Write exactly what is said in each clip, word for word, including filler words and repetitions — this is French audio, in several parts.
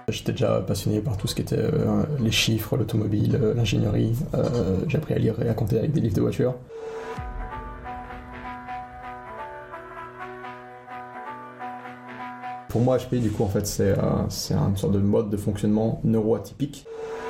J'étais déjà passionné par tout ce qui était euh, les chiffres, l'automobile, euh, l'ingénierie. Euh, j'ai appris à lire et à compter avec des livres de voiture. Pour moi, H P I, du coup, en fait, c'est, euh, c'est une sorte de mode de fonctionnement neuroatypique.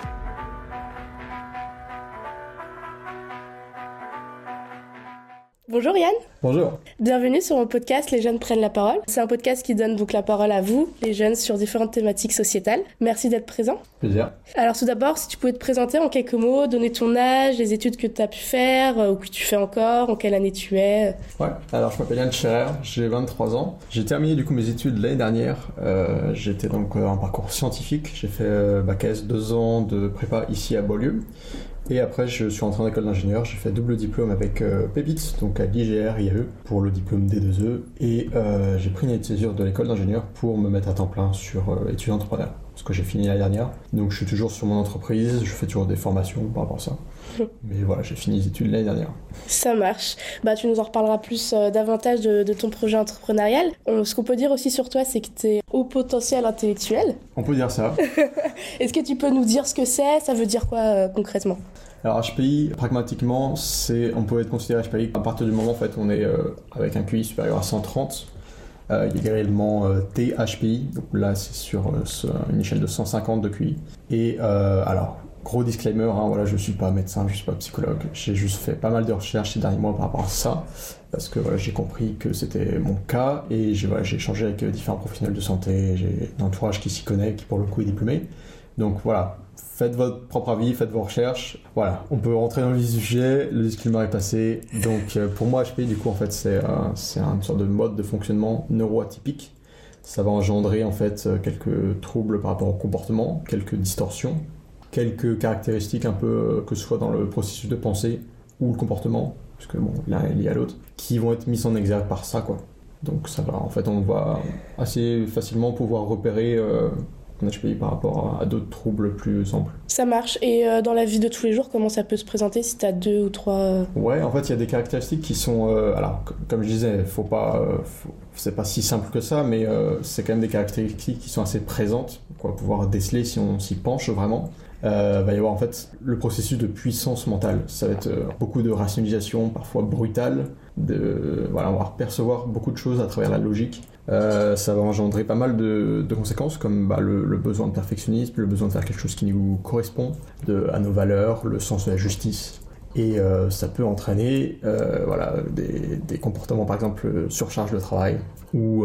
Bonjour Yann. Bonjour. Bienvenue sur mon podcast Les jeunes prennent la parole. C'est un podcast qui donne donc la parole à vous, les jeunes, sur différentes thématiques sociétales. Merci d'être présent. Plaisir. Alors tout d'abord, si tu pouvais te présenter en quelques mots, donner ton âge, les études que tu as pu faire euh, ou que tu fais encore, en quelle année tu es. Ouais, alors je m'appelle Yann Scherer, j'ai vingt-trois ans. J'ai terminé du coup mes études l'année dernière. Euh, j'étais donc euh, en parcours scientifique. J'ai fait euh, bac S, deux ans de prépa ici à Beaulieu. Et après, je suis rentré en école d'ingénieur, j'ai fait double diplôme avec euh, Pépite, donc à l'I G R I A E, pour le diplôme D deux E. Et euh, j'ai pris une année de césure de l'école d'ingénieur pour me mettre à temps plein sur euh, études entrepreneurs, ce que j'ai fini l'année dernière. Donc je suis toujours sur mon entreprise, je fais toujours des formations par rapport à ça. Mais voilà, j'ai fini les études l'année dernière. Ça marche. Bah, tu nous en reparleras plus euh, davantage de, de ton projet entrepreneurial. On, ce qu'on peut dire aussi sur toi, c'est que tu es haut potentiel intellectuel. On peut dire ça. Est-ce que tu peux nous dire ce que c'est ? Ça veut dire quoi euh, concrètement ? Alors H P I, pragmatiquement, c'est, on peut être considéré H P I à partir du moment en fait, on est euh, avec un Q I supérieur à cent trente. Euh, il y a également euh, T H P I, donc là c'est sur euh, ce, une échelle de cent cinquante de Q I. Et euh, alors, gros disclaimer, hein, voilà, je ne suis pas médecin, je ne suis pas psychologue, j'ai juste fait pas mal de recherches ces derniers mois par rapport à ça, parce que voilà, j'ai compris que c'était mon cas, et j'ai, voilà, j'ai échangé avec différents professionnels de santé, j'ai un entourage qui s'y connaît, qui pour le coup est diplômé. Donc voilà, faites votre propre avis, faites vos recherches. Voilà, on peut rentrer dans le vif du sujet, le disclaimer est passé. Donc euh, pour moi, H P I, du coup, en fait, c'est, euh, c'est une sorte de mode de fonctionnement neuroatypique. Ça va engendrer en fait quelques troubles par rapport au comportement, quelques distorsions, quelques caractéristiques un peu, euh, que ce soit dans le processus de pensée ou le comportement, parce que bon, l'un est lié à l'autre, qui vont être mis en exergue par ça, quoi. Donc ça va, en fait, on va assez facilement pouvoir repérer euh, un H P I par rapport à d'autres troubles plus amples. Ça marche. Et euh, dans la vie de tous les jours, comment ça peut se présenter si tu as deux ou trois... Euh... Ouais, en fait, il y a des caractéristiques qui sont... Euh, alors, c- comme je disais, faut pas, euh, faut, c'est pas si simple que ça, mais euh, c'est quand même des caractéristiques qui sont assez présentes, qu'on va pouvoir déceler si on s'y penche vraiment. Euh, va y avoir en fait le processus de puissance mentale. Ça va être euh, beaucoup de rationalisation, parfois brutale. De, voilà, on va percevoir beaucoup de choses à travers la logique. Euh, ça va engendrer pas mal de, de conséquences, comme bah, le, le besoin de perfectionnisme, le besoin de faire quelque chose qui nous correspond, de, à nos valeurs, le sens de la justice. Et euh, ça peut entraîner euh, voilà, des, des comportements, par exemple, surcharge de travail, ou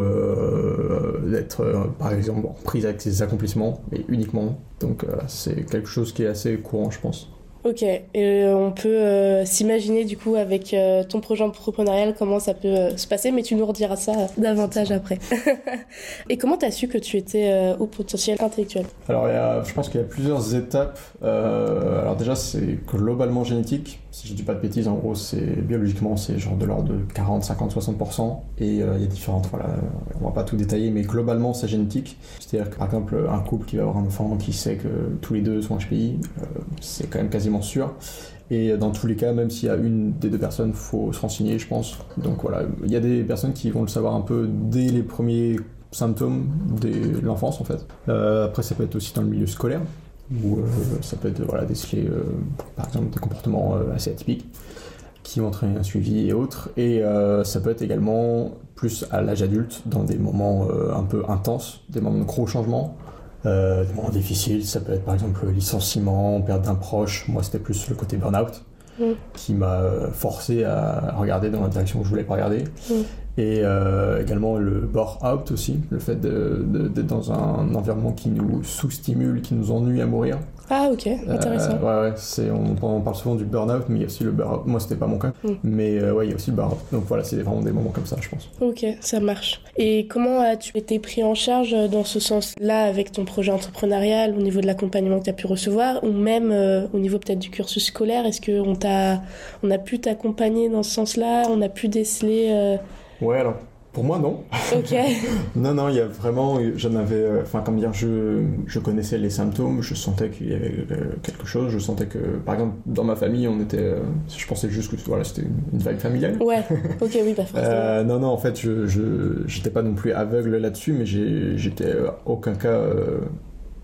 euh, d'être, euh, par exemple, en prise avec ses accomplissements, mais uniquement. Donc euh, c'est quelque chose qui est assez courant, je pense. Ok, et euh, on peut euh, s'imaginer du coup avec euh, ton projet entrepreneurial comment ça peut euh, se passer, mais tu nous rediras ça davantage après. Et comment t'as su que tu étais euh, au potentiel intellectuel ? Alors il y a, je pense qu'il y a plusieurs étapes. Euh, alors déjà c'est globalement génétique. Si je dis pas de bêtises, en gros c'est biologiquement c'est genre de l'ordre de quarante, cinquante, soixante pour cent. Et euh, il y a différentes, voilà, on va pas tout détailler, mais globalement c'est génétique. C'est-à-dire que par exemple un couple qui va avoir un enfant qui sait que tous les deux sont H P I, euh, c'est quand même quasiment sûr. Et dans tous les cas, même s'il y a une des deux personnes, il faut se renseigner, je pense. Donc voilà, il y a des personnes qui vont le savoir un peu dès les premiers symptômes de l'enfance en fait. Euh, après, ça peut être aussi dans le milieu scolaire, où euh, ça peut être voilà, déceler euh, par exemple des comportements euh, assez atypiques qui vont entraîner un suivi et autres. Et euh, ça peut être également plus à l'âge adulte, dans des moments euh, un peu intenses, des moments de gros changements. Euh, des moments difficiles, ça peut être par exemple licenciement, perte d'un proche. Moi c'était plus le côté burn-out mmh. qui m'a forcé à regarder dans la direction que je voulais pas regarder. Mmh. Et euh, également le bore-out aussi, le fait de, de, d'être dans un environnement qui nous sous-stimule, qui nous ennuie à mourir. Ah ok, intéressant. Euh, ouais, ouais, c'est, on, on parle souvent du burn-out, mais il y a aussi le burn-out. Moi, c'était pas mon cas, mm. mais euh, ouais, il y a aussi le burn-out. Donc voilà, c'est vraiment des moments comme ça, je pense. Ok, ça marche. Et comment as-tu été pris en charge dans ce sens-là avec ton projet entrepreneurial, au niveau de l'accompagnement que tu as pu recevoir, ou même euh, au niveau peut-être du cursus scolaire ? Est-ce qu'on t'a, on a pu t'accompagner dans ce sens-là ? On a pu déceler... Euh... Ouais, alors... Pour moi, non. Ok. non, non, il y a vraiment, j'en avais, enfin, euh, comme dire, je, je connaissais les symptômes, je sentais qu'il y avait euh, quelque chose, je sentais que, par exemple, dans ma famille, on était, euh, je pensais juste que, voilà, c'était une vibe familiale. Ouais, ok, oui, pas forcément. euh, non, non, en fait, je, je, j'étais pas non plus aveugle là-dessus, mais j'ai, j'étais à aucun cas, euh,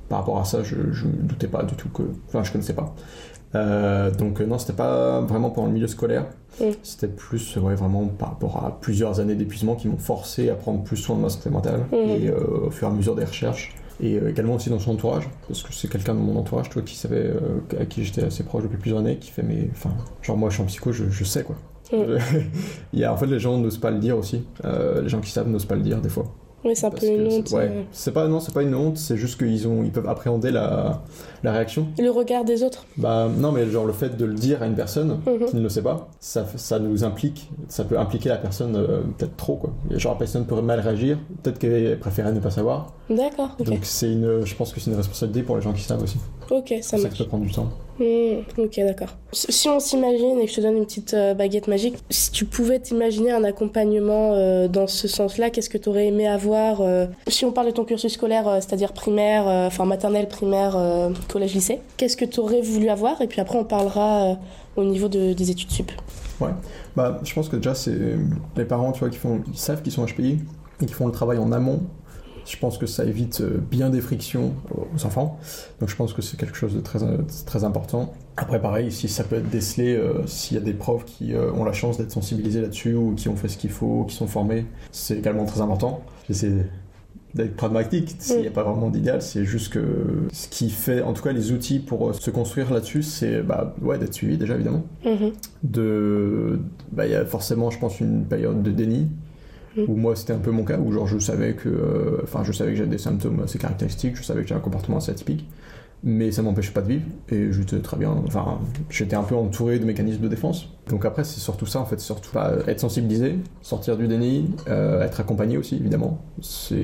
par rapport à ça, je ne doutais pas du tout que... Enfin, je connaissais pas. Euh, donc non, c'était pas vraiment pendant le milieu scolaire, mmh. c'était plus ouais, vraiment par rapport à plusieurs années d'épuisement qui m'ont forcé à prendre plus soin de ma santé mentale mmh. et euh, au fur et à mesure des recherches et euh, également aussi dans son entourage, parce que c'est quelqu'un de mon entourage toi, qui savait, euh, à qui j'étais assez proche depuis plusieurs années, qui fait mais enfin genre moi je suis en psycho, je, je sais quoi. Mmh. Il y a, en fait les gens n'osent pas le dire aussi, euh, les gens qui savent n'osent pas le dire des fois. Oui, c'est un Parce peu une honte. C'est, ouais, euh... c'est pas, non, c'est pas une honte, c'est juste qu'ils ont, ils peuvent appréhender la, la réaction. Le regard des autres. Bah non, mais genre le fait de le dire à une personne mm-hmm. qui ne le sait pas, ça, ça nous implique, ça peut impliquer la personne euh, peut-être trop quoi. Genre la personne pourrait mal réagir, peut-être qu'elle préférait ne pas savoir. D'accord. Okay. Donc c'est une, je pense que c'est une responsabilité pour les gens qui savent aussi. Ok, ça marche. Ça peut prendre du temps. Mmh, ok, d'accord. Si on s'imagine, et que je te donne une petite euh, baguette magique, si tu pouvais t'imaginer un accompagnement euh, dans ce sens-là, qu'est-ce que tu aurais aimé avoir euh, si on parle de ton cursus scolaire, euh, c'est-à-dire primaire, enfin euh, maternelle, primaire, euh, collège, lycée, qu'est-ce que tu aurais voulu avoir? Et puis après, on parlera euh, au niveau de, des études sup. Ouais, bah, je pense que déjà, c'est les parents tu vois, qui font, ils savent qu'ils sont H P I et qui font le travail en amont. Je pense que ça évite bien des frictions aux enfants. Donc je pense que c'est quelque chose de très, très important. Après, pareil, si ça peut être décelé, euh, s'il y a des profs qui euh, ont la chance d'être sensibilisés là-dessus ou qui ont fait ce qu'il faut, qui sont formés, c'est également très important. J'essaie d'être pragmatique. S'il n'y a pas vraiment d'idéal, c'est juste que ce qui fait, en tout cas, les outils pour se construire là-dessus, c'est bah, ouais, d'être suivi déjà, évidemment. Mm-hmm. De, bah, y a forcément, je pense, une période de déni. Où moi c'était un peu mon cas, où genre je savais que enfin euh, je savais que j'avais des symptômes assez caractéristiques, je savais que j'avais un comportement assez atypique, mais ça m'empêchait pas de vivre et j'étais très bien, enfin j'étais un peu entouré de mécanismes de défense. Donc après c'est surtout ça en fait, surtout bah, être sensibilisé, sortir du déni, euh, être accompagné aussi évidemment. C'est,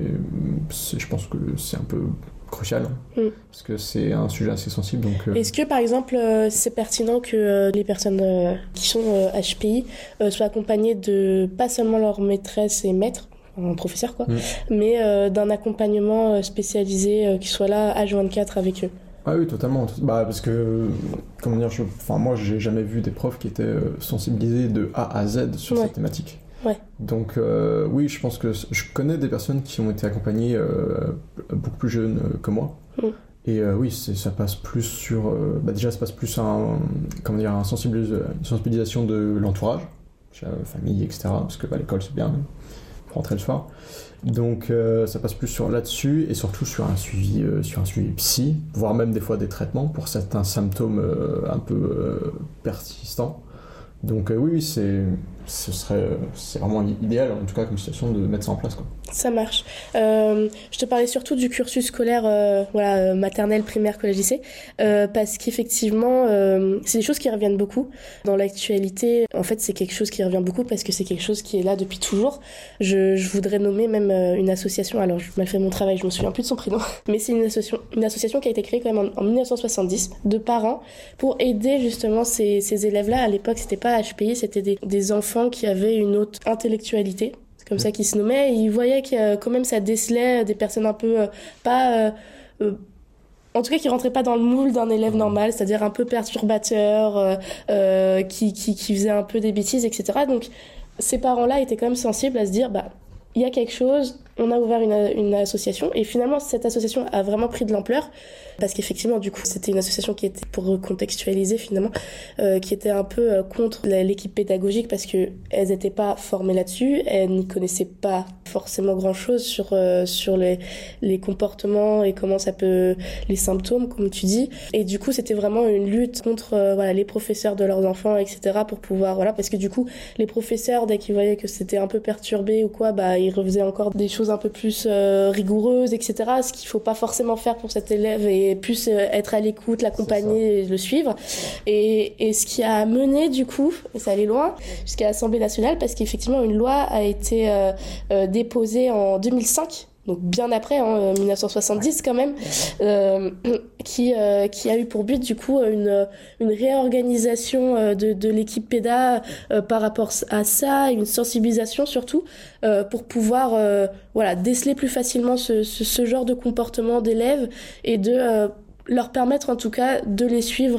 c'est je pense que c'est un peu crucial mm. parce que c'est un sujet assez sensible. Donc, euh... Est-ce que par exemple euh, c'est pertinent que euh, les personnes euh, qui sont euh, H P I euh, soient accompagnées de pas seulement leur maîtresse et maître, un professeur quoi, mm. mais euh, d'un accompagnement euh, spécialisé euh, qui soit là H vingt-quatre avec eux? Ah oui, totalement. Bah, parce que, comment dire, je... enfin, moi j'ai jamais vu des profs qui étaient euh, sensibilisés de A à Z sur ouais. cette thématique. Ouais. Donc euh, oui, je pense que je connais des personnes qui ont été accompagnées euh, beaucoup plus jeunes que moi. Mm. Et euh, oui, c'est, ça passe plus sur... Euh, bah déjà, ça passe plus un, comment dire, un sensibilis- une sensibilisation de l'entourage, la famille, et cetera. Parce que bah, l'école, c'est bien pour rentrer le soir. Donc euh, ça passe plus sur là-dessus et surtout sur un suivi, euh, sur un suivi psy, voire même des fois des traitements pour certains symptômes euh, un peu euh, persistants. Donc euh, oui, oui, c'est, ce serait, c'est vraiment idéal, en tout cas, comme situation, de mettre ça en place, quoi. Ça marche. Euh, je te parlais surtout du cursus scolaire, euh, voilà, maternelle, primaire, collège, lycée, euh, parce qu'effectivement, euh, c'est des choses qui reviennent beaucoup dans l'actualité. En fait, c'est quelque chose qui revient beaucoup parce que c'est quelque chose qui est là depuis toujours. Je, je voudrais nommer même une association. Alors, je mal fait mon travail, je me souviens plus de son prénom, mais c'est une association, une association qui a été créée quand même en, en dix-neuf cent soixante-dix de parents pour aider justement ces, ces élèves-là. À l'époque, c'était pas H P I, c'était des, des enfants qui avaient une haute intellectualité. C'est comme ça qu'ils se nommaient, et ils voyaient que euh, quand même ça décelait des personnes un peu euh, pas... Euh, euh, en tout cas qui rentraient pas dans le moule d'un élève normal, c'est-à-dire un peu perturbateur, euh, euh, qui, qui, qui faisait un peu des bêtises, et cetera. Donc ces parents-là étaient quand même sensibles à se dire, bah, il y a quelque chose, on a ouvert une, une association, et finalement cette association a vraiment pris de l'ampleur, parce qu'effectivement du coup c'était une association qui était, pour recontextualiser finalement, euh, qui était un peu euh, contre la, l'équipe pédagogique, parce que elles n'étaient pas formées là-dessus, elles n'y connaissaient pas forcément grand-chose sur euh, sur les les comportements et comment ça peut, les symptômes comme tu dis, et du coup c'était vraiment une lutte contre euh, voilà les professeurs de leurs enfants, et cetera, pour pouvoir voilà, parce que du coup les professeurs, dès qu'ils voyaient que c'était un peu perturbé ou quoi, bah ils refaisaient encore des choses un peu plus euh, rigoureuses, et cetera. Ce qu'il faut pas forcément faire pour cet élève, et plus euh, être à l'écoute, l'accompagner et le suivre. Et, et ce qui a mené du coup, et ça allait loin, jusqu'à l'Assemblée nationale, parce qu'effectivement une loi a été euh, euh, déposée en deux mille cinq. Donc bien après, en hein, dix-neuf cent soixante-dix quand même, euh, qui euh, qui a eu pour but du coup une une réorganisation euh, de de l'équipe péda euh, par rapport à ça, une sensibilisation surtout euh, pour pouvoir euh, voilà déceler plus facilement ce ce, ce genre de comportement d'élèves, et de euh, leur permettre en tout cas de les suivre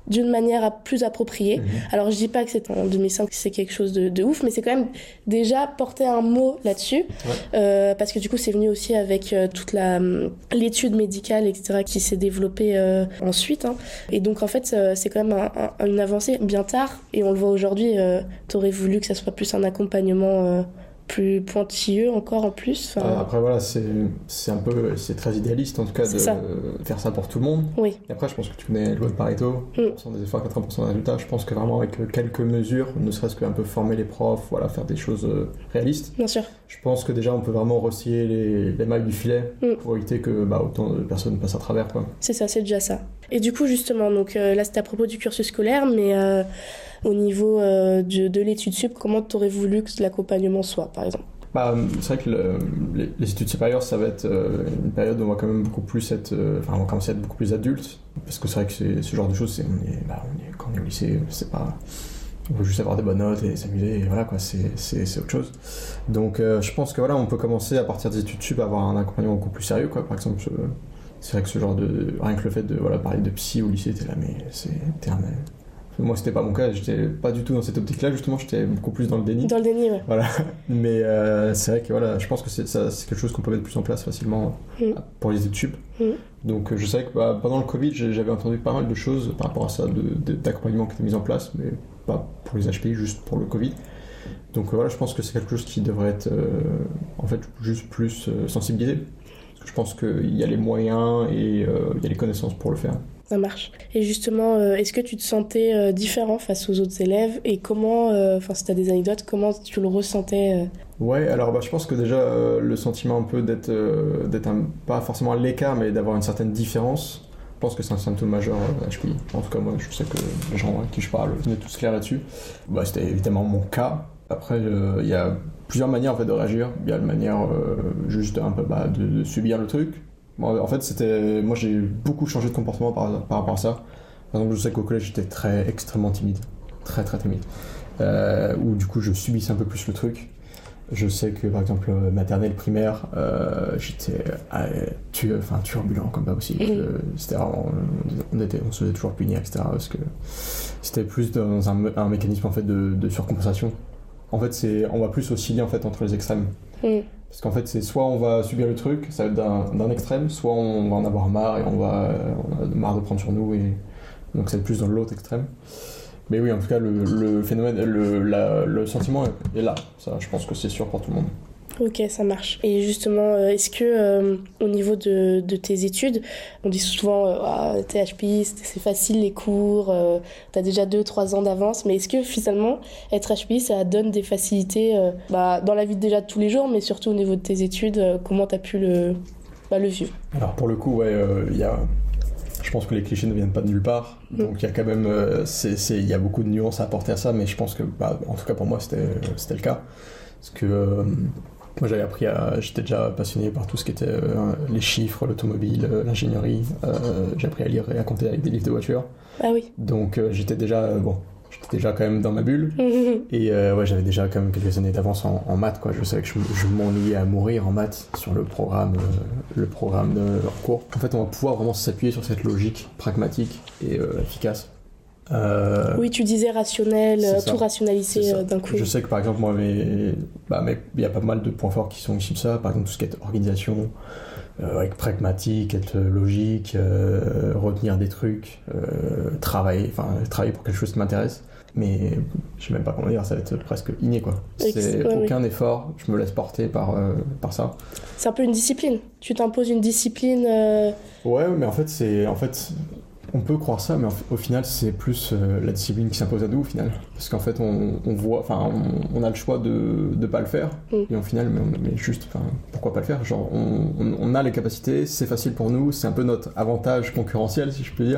d'une manière plus appropriée. Mmh. Alors je dis pas que c'est en deux mille cinq c'est quelque chose de, de ouf, mais c'est quand même déjà porter un mot là-dessus, ouais. euh, parce que du coup c'est venu aussi avec euh, toute la l'étude médicale, et cetera, qui s'est développée euh, ensuite. Hein. Et donc en fait euh, c'est quand même un, un, une avancée bien tard, et on le voit aujourd'hui. Euh, t'aurais voulu que ça soit plus un accompagnement euh, plus pointilleux encore en plus. Enfin... Après voilà, c'est, c'est un peu, c'est très idéaliste en tout cas de ça. faire ça pour tout le monde. Oui. Et après je pense que tu connais la loi de Pareto, mm. cent pour cent des efforts, quatre-vingts pour cent des résultats. Je pense que vraiment avec quelques mesures, ne serait-ce qu'un peu former les profs, voilà, faire des choses euh, réalistes. Bien sûr. Je pense que déjà on peut vraiment rosser les, les mailles du filet mm. pour éviter que bah, autant de personnes passent à travers, quoi. C'est ça, c'est déjà ça. Et du coup justement, donc euh, là c'était à propos du cursus scolaire, mais euh, au niveau euh, de, de l'étude sup, comment t'aurais voulu que l'accompagnement soit, par exemple? Bah, c'est vrai que le, les, les études supérieures, ça va être euh, une période où on va quand même beaucoup plus être, euh, enfin, on va commencer à être beaucoup plus adulte, parce que c'est vrai que c'est, ce genre de choses, c'est, on est, bah, on est, quand on est au lycée, c'est pas, on veut juste avoir des bonnes notes et s'amuser, et voilà quoi, c'est, c'est, c'est autre chose. Donc, euh, je pense que voilà, on peut commencer à partir des études sup à avoir un accompagnement beaucoup plus sérieux, quoi. Par exemple, je, c'est vrai que ce genre de, rien que le fait de, voilà, parler de psy au lycée, t'es là, mais c'est éternel. Moi, c'était pas mon cas, j'étais pas du tout dans cette optique-là, justement, j'étais beaucoup plus dans le déni. Dans le déni, ouais. Voilà. Mais euh, c'est vrai que voilà, je pense que c'est, ça, c'est quelque chose qu'on peut mettre plus en place facilement mmh. pour les études sup. Mmh. Donc, je savais que bah, pendant le Covid, j'avais entendu pas mal de choses par rapport à ça, de, de, d'accompagnement qui était mis en place, mais pas pour les H P I, juste pour le Covid. Donc, euh, voilà, je pense que c'est quelque chose qui devrait être, euh, en fait, juste plus euh, sensibilisé. Parce que je pense qu'il y a les moyens et euh, il y a les connaissances pour le faire. Ça marche. Et justement, euh, est-ce que tu te sentais euh, différent face aux autres élèves, et comment, enfin euh, si tu as des anecdotes, comment tu le ressentais euh... Ouais, alors bah, je pense que déjà euh, le sentiment un peu d'être, euh, d'être un, pas forcément à l'écart, mais d'avoir une certaine différence, je pense que c'est un symptôme majeur euh, H P I. En tout cas, moi je sais que les gens à qui je parle, on est tous clairs là-dessus. Bah, c'était évidemment mon cas. Après, il euh, y a plusieurs manières en fait, de réagir. Il y a la manière euh, juste un peu bah, de, de subir le truc. Bon, en fait, c'était... moi j'ai beaucoup changé de comportement par, par rapport à ça. Par exemple, je sais qu'au collège j'étais très extrêmement timide, très très timide, euh, où du coup je subissais un peu plus le truc. Je sais que par exemple maternelle, primaire, euh, j'étais euh, tu... enfin, turbulent comme pas possible. Mmh. Euh, c'était vraiment... on, était... on se faisait toujours punir, et cetera. Parce que c'était plus dans un, un mécanisme en fait de, de surcompensation. En fait, c'est... on va plus osciller en fait entre les extrêmes. Mmh. Parce qu'en fait, c'est soit on va subir le truc, ça va être d'un, d'un extrême, soit on va en avoir marre et on va on a marre de prendre sur nous, et donc ça va être plus dans l'autre extrême. Mais oui, en tout cas, le, le phénomène, le, la, le sentiment est là. Ça, je pense que c'est sûr pour tout le monde. Ok, ça marche. Et justement, est-ce que euh, au niveau de, de tes études, on dit souvent euh, ah, t'es H P I, c'est facile les cours, euh, t'as déjà deux trois ans d'avance, mais est-ce que finalement être H P I ça donne des facilités euh, bah, dans la vie de déjà de tous les jours, mais surtout au niveau de tes études, euh, comment t'as pu le, bah, le vivre? Alors pour le coup, ouais, il euh, y a... je pense que les clichés ne viennent pas de nulle part, donc il y a quand même, euh, c'est, c'est, y a beaucoup de nuances à apporter à ça, mais je pense que, bah, en tout cas pour moi, c'était, c'était le cas, parce que euh, moi j'avais appris à, j'étais déjà passionné par tout ce qui était euh, les chiffres, l'automobile, euh, l'ingénierie, euh, j'ai appris à lire et à compter avec des livres de voiture. Ah oui. Donc euh, j'étais déjà, euh, bon, j'étais déjà quand même dans ma bulle, et euh, ouais, j'avais déjà quand même quelques années d'avance en, en maths, quoi. Je savais que je, je m'ennuyais à mourir en maths sur le programme, euh, le programme de leur cours. En fait, on va pouvoir vraiment s'appuyer sur cette logique pragmatique et euh, efficace. Euh... Oui, tu disais rationnel, tout rationaliser d'un coup. Je sais que par exemple, moi, il bah, y a pas mal de points forts qui sont issus de ça. Par exemple, tout ce qui est organisation, euh, être pragmatique, être logique, euh, retenir des trucs, euh, travailler, enfin travailler pour quelque chose qui m'intéresse. Mais je sais même pas comment dire, ça va être presque inné, quoi. C'est ouais, aucun oui. effort, je me laisse porter par, euh, par ça. C'est un peu une discipline. Tu t'imposes une discipline. Euh... Ouais, mais en fait, c'est en fait. On peut croire ça, mais au final, c'est plus euh, la discipline qui s'impose à nous, au final. Parce qu'en fait, on, on voit, enfin, on, on a le choix de ne pas le faire, mm. et au final, mais, on, mais juste, enfin, pourquoi pas le faire? Genre, on, on, on a les capacités, c'est facile pour nous, c'est un peu notre avantage concurrentiel, si je peux dire.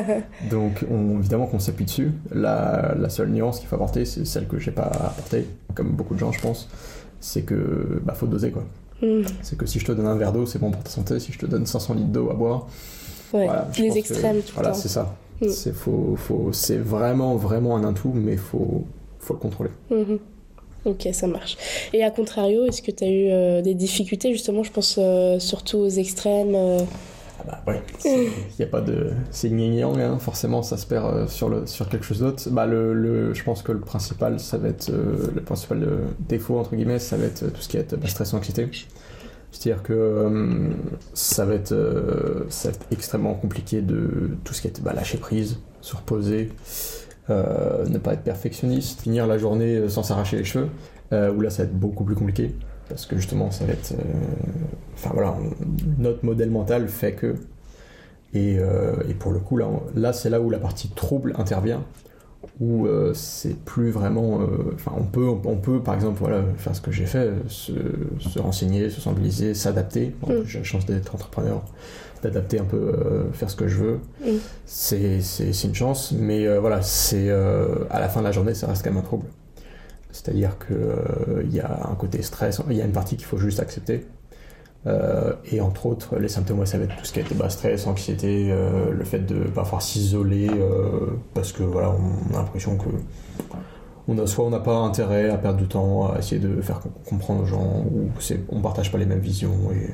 Donc, on, évidemment qu'on s'appuie dessus. La, la seule nuance qu'il faut apporter, c'est celle que j'ai pas apportée, comme beaucoup de gens, je pense, c'est que, bah, faut doser, quoi. Mm. C'est que si je te donne un verre d'eau, c'est bon pour ta santé. Si je te donne cinq cents litres d'eau à boire, ouais, voilà, les extrêmes que, tout voilà, le temps. C'est ça. Mm. C'est, faut, faut, c'est vraiment, vraiment un atout, mais il faut, faut le contrôler. Mm-hmm. Ok, ça marche. Et à contrario, est-ce que tu as eu euh, des difficultés, justement, je pense euh, surtout aux extrêmes euh, Ah bah ouais, il y a pas de, c'est yin et yang, hein, forcément ça se perd euh, sur le sur quelque chose d'autre. Bah le, le, je pense que le principal, ça va être euh, le principal euh, défaut entre guillemets, ça va être tout ce qui est bah, stress et anxiété. C'est-à-dire que euh, ça va être euh, ça va être extrêmement compliqué de tout ce qui est bah, lâcher prise, se reposer, euh, ne pas être perfectionniste, finir la journée sans s'arracher les cheveux. Euh, où là ça va être beaucoup plus compliqué parce que justement ça va être euh... enfin voilà on... notre modèle mental fait que et, euh... et pour le coup là, on... là c'est là où la partie trouble intervient où euh, c'est plus vraiment enfin euh... on peut on peut par exemple voilà faire ce que j'ai fait se, se renseigner, se sensibiliser, s'adapter. Bon, mm. J'ai la chance d'être entrepreneur, d'adapter un peu, euh, faire ce que je veux. Mm. c'est, c'est, c'est une chance mais euh, voilà c'est euh... à la fin de la journée ça reste quand même un trouble. C'est-à-dire qu'il euh, y a un côté stress, il y a une partie qu'il faut juste accepter. Euh, et entre autres, les symptômes, ouais, ça va être tout ce qui a été bah, stress, anxiété, euh, le fait de pas pouvoir s'isoler, euh, parce que voilà, on a l'impression que on a, soit on n'a pas intérêt à perdre du temps à essayer de faire comprendre aux gens, ou c'est, on partage pas les mêmes visions. Et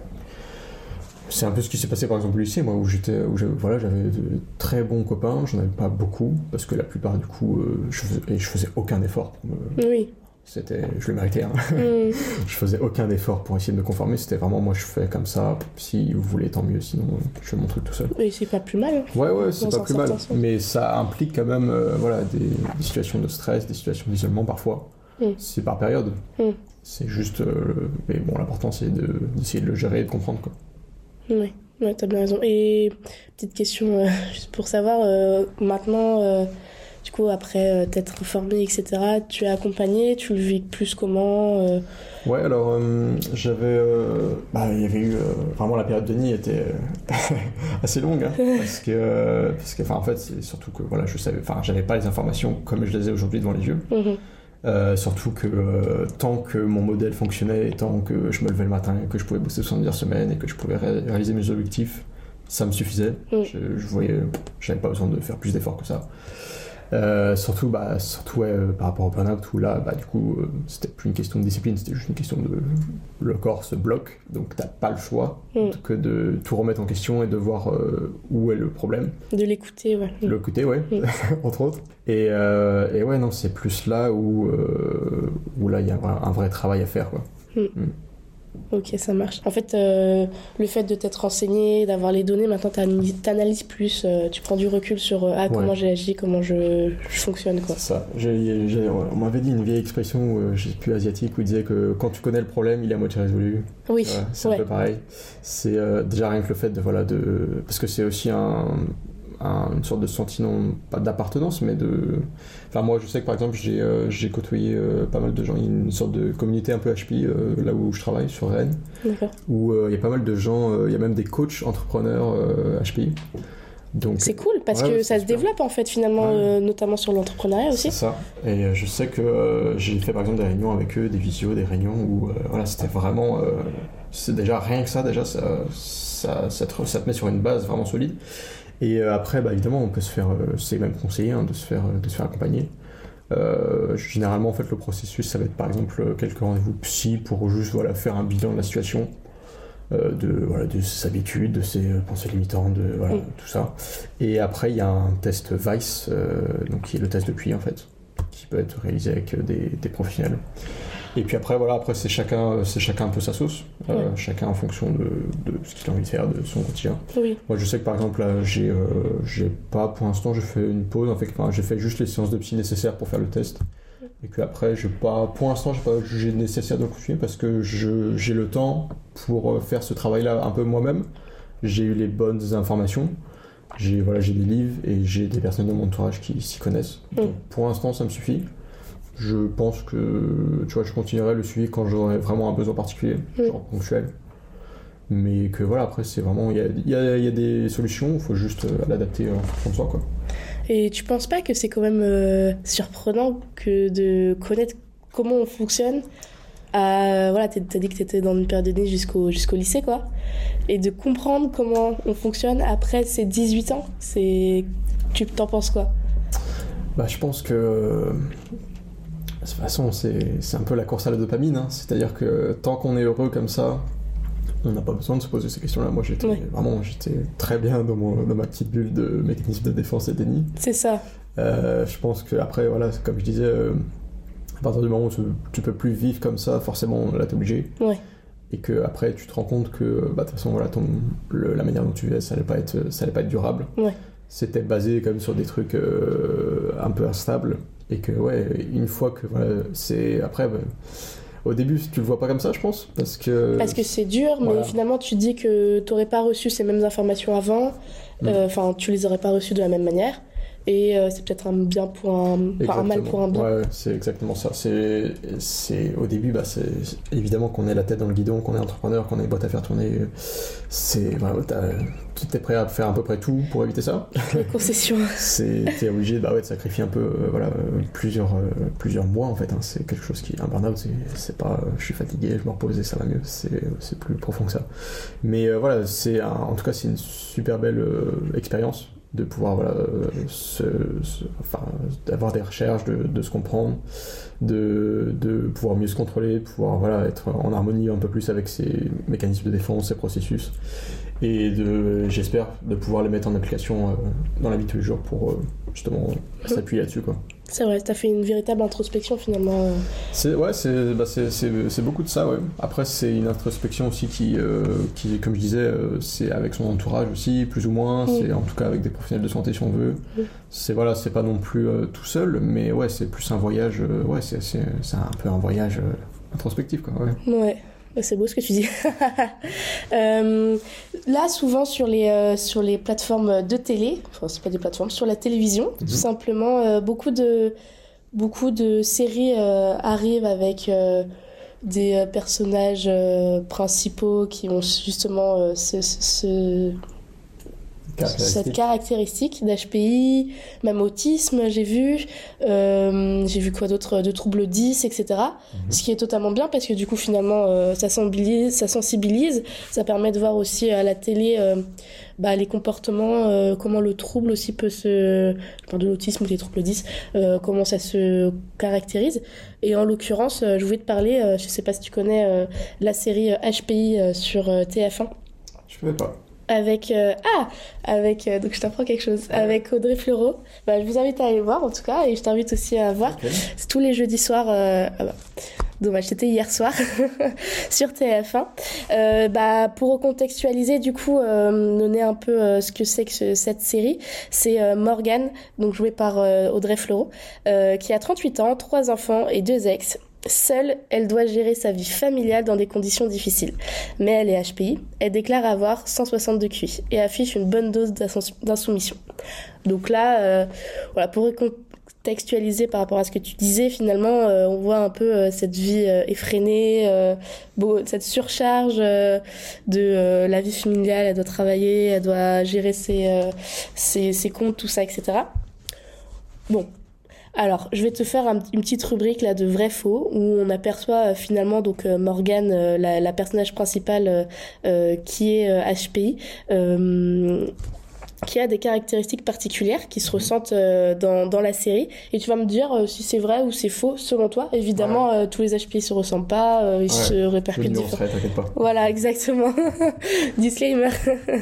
c'est un peu ce qui s'est passé par exemple au lycée, moi, où j'étais, où j'avais, voilà, j'avais de très bons copains, j'en avais pas beaucoup, parce que la plupart du coup, euh, je, faisais, et je faisais aucun effort pour me... Oui. C'était, je le méritais, hein. Mm. Je faisais aucun effort pour essayer de me conformer, c'était vraiment moi je fais comme ça, si vous voulez tant mieux, sinon je fais mon truc tout seul. Et c'est pas plus mal. Ouais, ouais, c'est pas plus mal, sens. Mais ça implique quand même euh, voilà, des, des situations de stress, des situations d'isolement parfois. Mm. C'est par période. Mm. C'est juste, euh, mais bon, l'important c'est de, d'essayer de le gérer et de comprendre, quoi. Oui, ouais, t'as bien raison. Et petite question, euh, juste pour savoir, euh, maintenant, euh, du coup, après euh, t'être formé, et cetera, tu es accompagné, tu le vis plus comment euh... Ouais, alors, euh, j'avais... Euh, bah, il y avait eu... Euh, vraiment, la période de Denis était euh, assez longue, hein, parce que... Euh, parce que, enfin, en fait, c'est surtout que, voilà, je savais... Enfin, j'avais pas les informations comme je les ai aujourd'hui devant les yeux. Mm-hmm. Euh, surtout que euh, tant que mon modèle fonctionnait et tant que je me levais le matin et que je pouvais bosser soixante-dix heures semaine et que je pouvais ré- réaliser mes objectifs, ça me suffisait. Mm. Je, je voyais, j'avais pas besoin de faire plus d'efforts que ça. Euh, surtout, bah, surtout ouais, par rapport au burn-out où là, bah, du coup, euh, c'était plus une question de discipline, c'était juste une question de le corps se bloque, donc t'as pas le choix mm. que de tout remettre en question et de voir euh, où est le problème. De l'écouter, ouais. De l'écouter, ouais, mm. entre autres. Et, euh, et ouais, non, c'est plus là où, euh, où là, il y a un, un vrai travail à faire, quoi. Mm. Mm. Ok, ça marche. En fait, euh, le fait de t'être renseigné, d'avoir les données, maintenant t'analyses plus, euh, tu prends du recul sur euh, ah, comment ouais. j'ai agi, comment je, je fonctionne, quoi. C'est ça. J'ai, j'ai, on m'avait dit une vieille expression, euh, je sais plus, asiatique, où il disait que quand tu connais le problème, il est à moitié résolu. Oui. Voilà, c'est ouais. un peu pareil. C'est euh, déjà rien que le fait de, voilà, de... Parce que c'est aussi un... Un, une sorte de sentiment, pas d'appartenance, mais de... Enfin, moi, je sais que, par exemple, j'ai, euh, j'ai côtoyé euh, pas mal de gens. Il y a une sorte de communauté un peu H P I, euh, là où je travaille, sur Rennes. D'accord. Où euh, il y a pas mal de gens, euh, il y a même des coachs entrepreneurs euh, H P I. Donc, c'est cool, parce ouais, que ça se super. développe, en fait, finalement, ouais. euh, notamment sur l'entrepreneuriat aussi. C'est ça. Et euh, je sais que euh, j'ai fait, par exemple, des réunions avec eux, des visios, des réunions où, euh, voilà, c'était vraiment... Euh, c'est déjà, rien que ça, déjà, ça, ça, ça, te, ça te met sur une base vraiment solide. Et après, bah, évidemment, on peut se faire, c'est même conseillé hein, de, se faire, de se faire accompagner. Euh, généralement, en fait, le processus, ça va être par exemple quelques rendez-vous psy pour juste voilà, faire un bilan de la situation, euh, de, voilà, de ses habitudes, de ses pensées limitantes, de voilà, mmh. tout ça. Et après, il y a un test VICE, euh, donc qui est le test de Q I en fait, qui peut être réalisé avec des, des professionnels. Et puis après, voilà, après c'est chacun, c'est chacun un peu sa sauce, euh, ouais. chacun en fonction de, de ce qu'il a envie de faire, de son quotidien. Oui. Moi, je sais que par exemple, là, j'ai, euh, j'ai pas, pour l'instant, j'ai fait une pause, en fait, enfin, j'ai fait juste les séances de psy nécessaires pour faire le test. Et puis après, j'ai pas, pour l'instant, j'ai pas jugé nécessaire de continuer parce que je, j'ai le temps pour faire ce travail-là un peu moi-même. J'ai eu les bonnes informations. J'ai, voilà, j'ai des livres et j'ai des personnes de mon entourage qui s'y connaissent. Mm. Donc, pour l'instant, ça me suffit. Je pense que tu vois, je continuerai le suivi quand j'aurai vraiment un besoin particulier, mmh. genre ponctuel. Mais que voilà, après, c'est vraiment. Il y a, y, a, y a des solutions, il faut juste euh, l'adapter en fonction de soi, quoi. Et tu penses pas que c'est quand même euh, surprenant que de connaître comment on fonctionne à, voilà, t'as dit que t'étais dans une période de vie jusqu'au, jusqu'au lycée, quoi. Et de comprendre comment on fonctionne après ces dix-huit ans, c'est... Tu t'en penses quoi ? Bah, je pense que. De toute façon, c'est, c'est un peu la course à la dopamine, hein. C'est-à-dire que tant qu'on est heureux comme ça, on n'a pas besoin de se poser ces questions-là. Moi, j'étais ouais. vraiment j'étais très bien dans, mon, dans ma petite bulle de mécanisme de défense et déni. C'est ça. Euh, je pense qu'après, voilà, comme je disais, euh, à partir du moment où tu, tu peux plus vivre comme ça, forcément, là, t'es obligé. Ouais. Et qu'après, tu te rends compte que, bah, de toute façon, voilà, ton, le, la manière dont tu vivais, ça allait pas être, ça allait pas être durable. Ouais. C'était basé quand même sur des trucs euh, un peu instables. Et que, ouais, une fois que, voilà, c'est... Après, bah, au début, tu le vois pas comme ça, je pense, parce que... Parce que c'est dur, voilà. Mais finalement, tu dis que t'aurais pas reçu ces mêmes informations avant. Enfin, mmh. euh, tu les aurais pas reçues de la même manière. Et euh, c'est peut-être un bien pour un... Enfin, un mal pour un bien. Ouais, c'est exactement ça. C'est, c'est... Au début, bah, c'est évidemment qu'on ait la tête dans le guidon, qu'on est entrepreneur, qu'on ait boîte à faire tourner. C'est... Voilà, tu es prêt à faire à peu près tout pour éviter ça. Les concessions. C'est... T'es obligé bah, ouais, de sacrifier un peu euh, voilà, euh, plusieurs, euh, plusieurs mois, en fait. Hein. C'est quelque chose qui... Un burn-out, c'est, c'est pas euh, je suis fatigué, je me repose et ça va mieux. C'est, c'est plus profond que ça. Mais euh, voilà, c'est un... en tout cas, c'est une super belle euh, expérience de pouvoir voilà, se, se, enfin, d'avoir des recherches, de, de se comprendre, de, de pouvoir mieux se contrôler, pouvoir voilà, être en harmonie un peu plus avec ses mécanismes de défense, ses processus, et de, j'espère de pouvoir les mettre en application euh, dans la vie de tous les jours pour euh, justement mmh. s'appuyer là-dessus, quoi. C'est vrai, t'as fait une véritable introspection finalement. C'est, ouais, c'est, bah c'est, c'est, c'est beaucoup de ça, ouais. Après, c'est une introspection aussi qui, euh, qui comme je disais, euh, c'est avec son entourage aussi, plus ou moins. Mmh. C'est en tout cas avec des professionnels de santé si on veut. Mmh. C'est, voilà, c'est pas non plus euh, tout seul, mais ouais, c'est plus un voyage, euh, ouais, c'est, c'est, c'est un peu un voyage euh, introspectif, quoi, ouais. Ouais. C'est beau ce que tu dis. euh, là, souvent sur les, euh, sur les plateformes de télé, enfin c'est pas des plateformes, sur la télévision, mmh. tout simplement, euh, beaucoup, de, beaucoup de séries euh, arrivent avec euh, des euh, personnages euh, principaux qui ont justement euh, ce... ce, ce cette caractéristique d'H P I, même autisme, j'ai vu, euh, j'ai vu quoi d'autre, de troubles dix, et cetera. Mmh. Ce qui est totalement bien parce que du coup finalement euh, ça sensibilise, ça sensibilise, ça permet de voir aussi à la télé euh, bah, les comportements, euh, comment le trouble aussi peut se, enfin de l'autisme ou des troubles dix, euh, comment ça se caractérise. Et en l'occurrence, euh, je voulais te parler, euh, je sais pas si tu connais euh, la série H P I euh, sur euh, T F un. Je connais pas. Avec euh, ah avec euh, donc je t'apprends quelque chose ouais. Avec Audrey Fleurot. Bah, je vous invite à aller voir en tout cas et je t'invite aussi à voir. Okay. C'est tous les jeudis soirs. Euh, ah bah, dommage, c'était hier soir sur T F un. Euh, bah pour recontextualiser du coup, euh, donner un peu euh, ce que c'est que ce, cette série, c'est euh, Morgane, donc jouée par euh, Audrey Fleurot, euh, qui a trente-huit ans, trois enfants et deux ex. Seule, elle doit gérer sa vie familiale dans des conditions difficiles. Mais elle est H P I, elle déclare avoir cent soixante de Q I et affiche une bonne dose d'insoumission. Donc là, euh, voilà, pour recontextualiser par rapport à ce que tu disais, finalement, euh, on voit un peu euh, cette vie euh, effrénée, euh, beau, cette surcharge euh, de euh, la vie familiale, elle doit travailler, elle doit gérer ses, euh, ses, ses comptes, tout ça, et cetera. Bon. Alors, je vais te faire un, une petite rubrique là de vrai-faux où on aperçoit euh, finalement donc euh, Morgane, euh, la, la personnage principale euh, euh, qui est euh, H P I, euh, qui a des caractéristiques particulières qui se ressentent euh, dans, dans la série. Et tu vas me dire euh, si c'est vrai ou c'est faux selon toi. Évidemment, ouais. euh, tous les H P I se ressemblent pas, euh, ils ouais. se répercutent différemment. T'inquiète pas. Voilà, exactement. Disclaimer.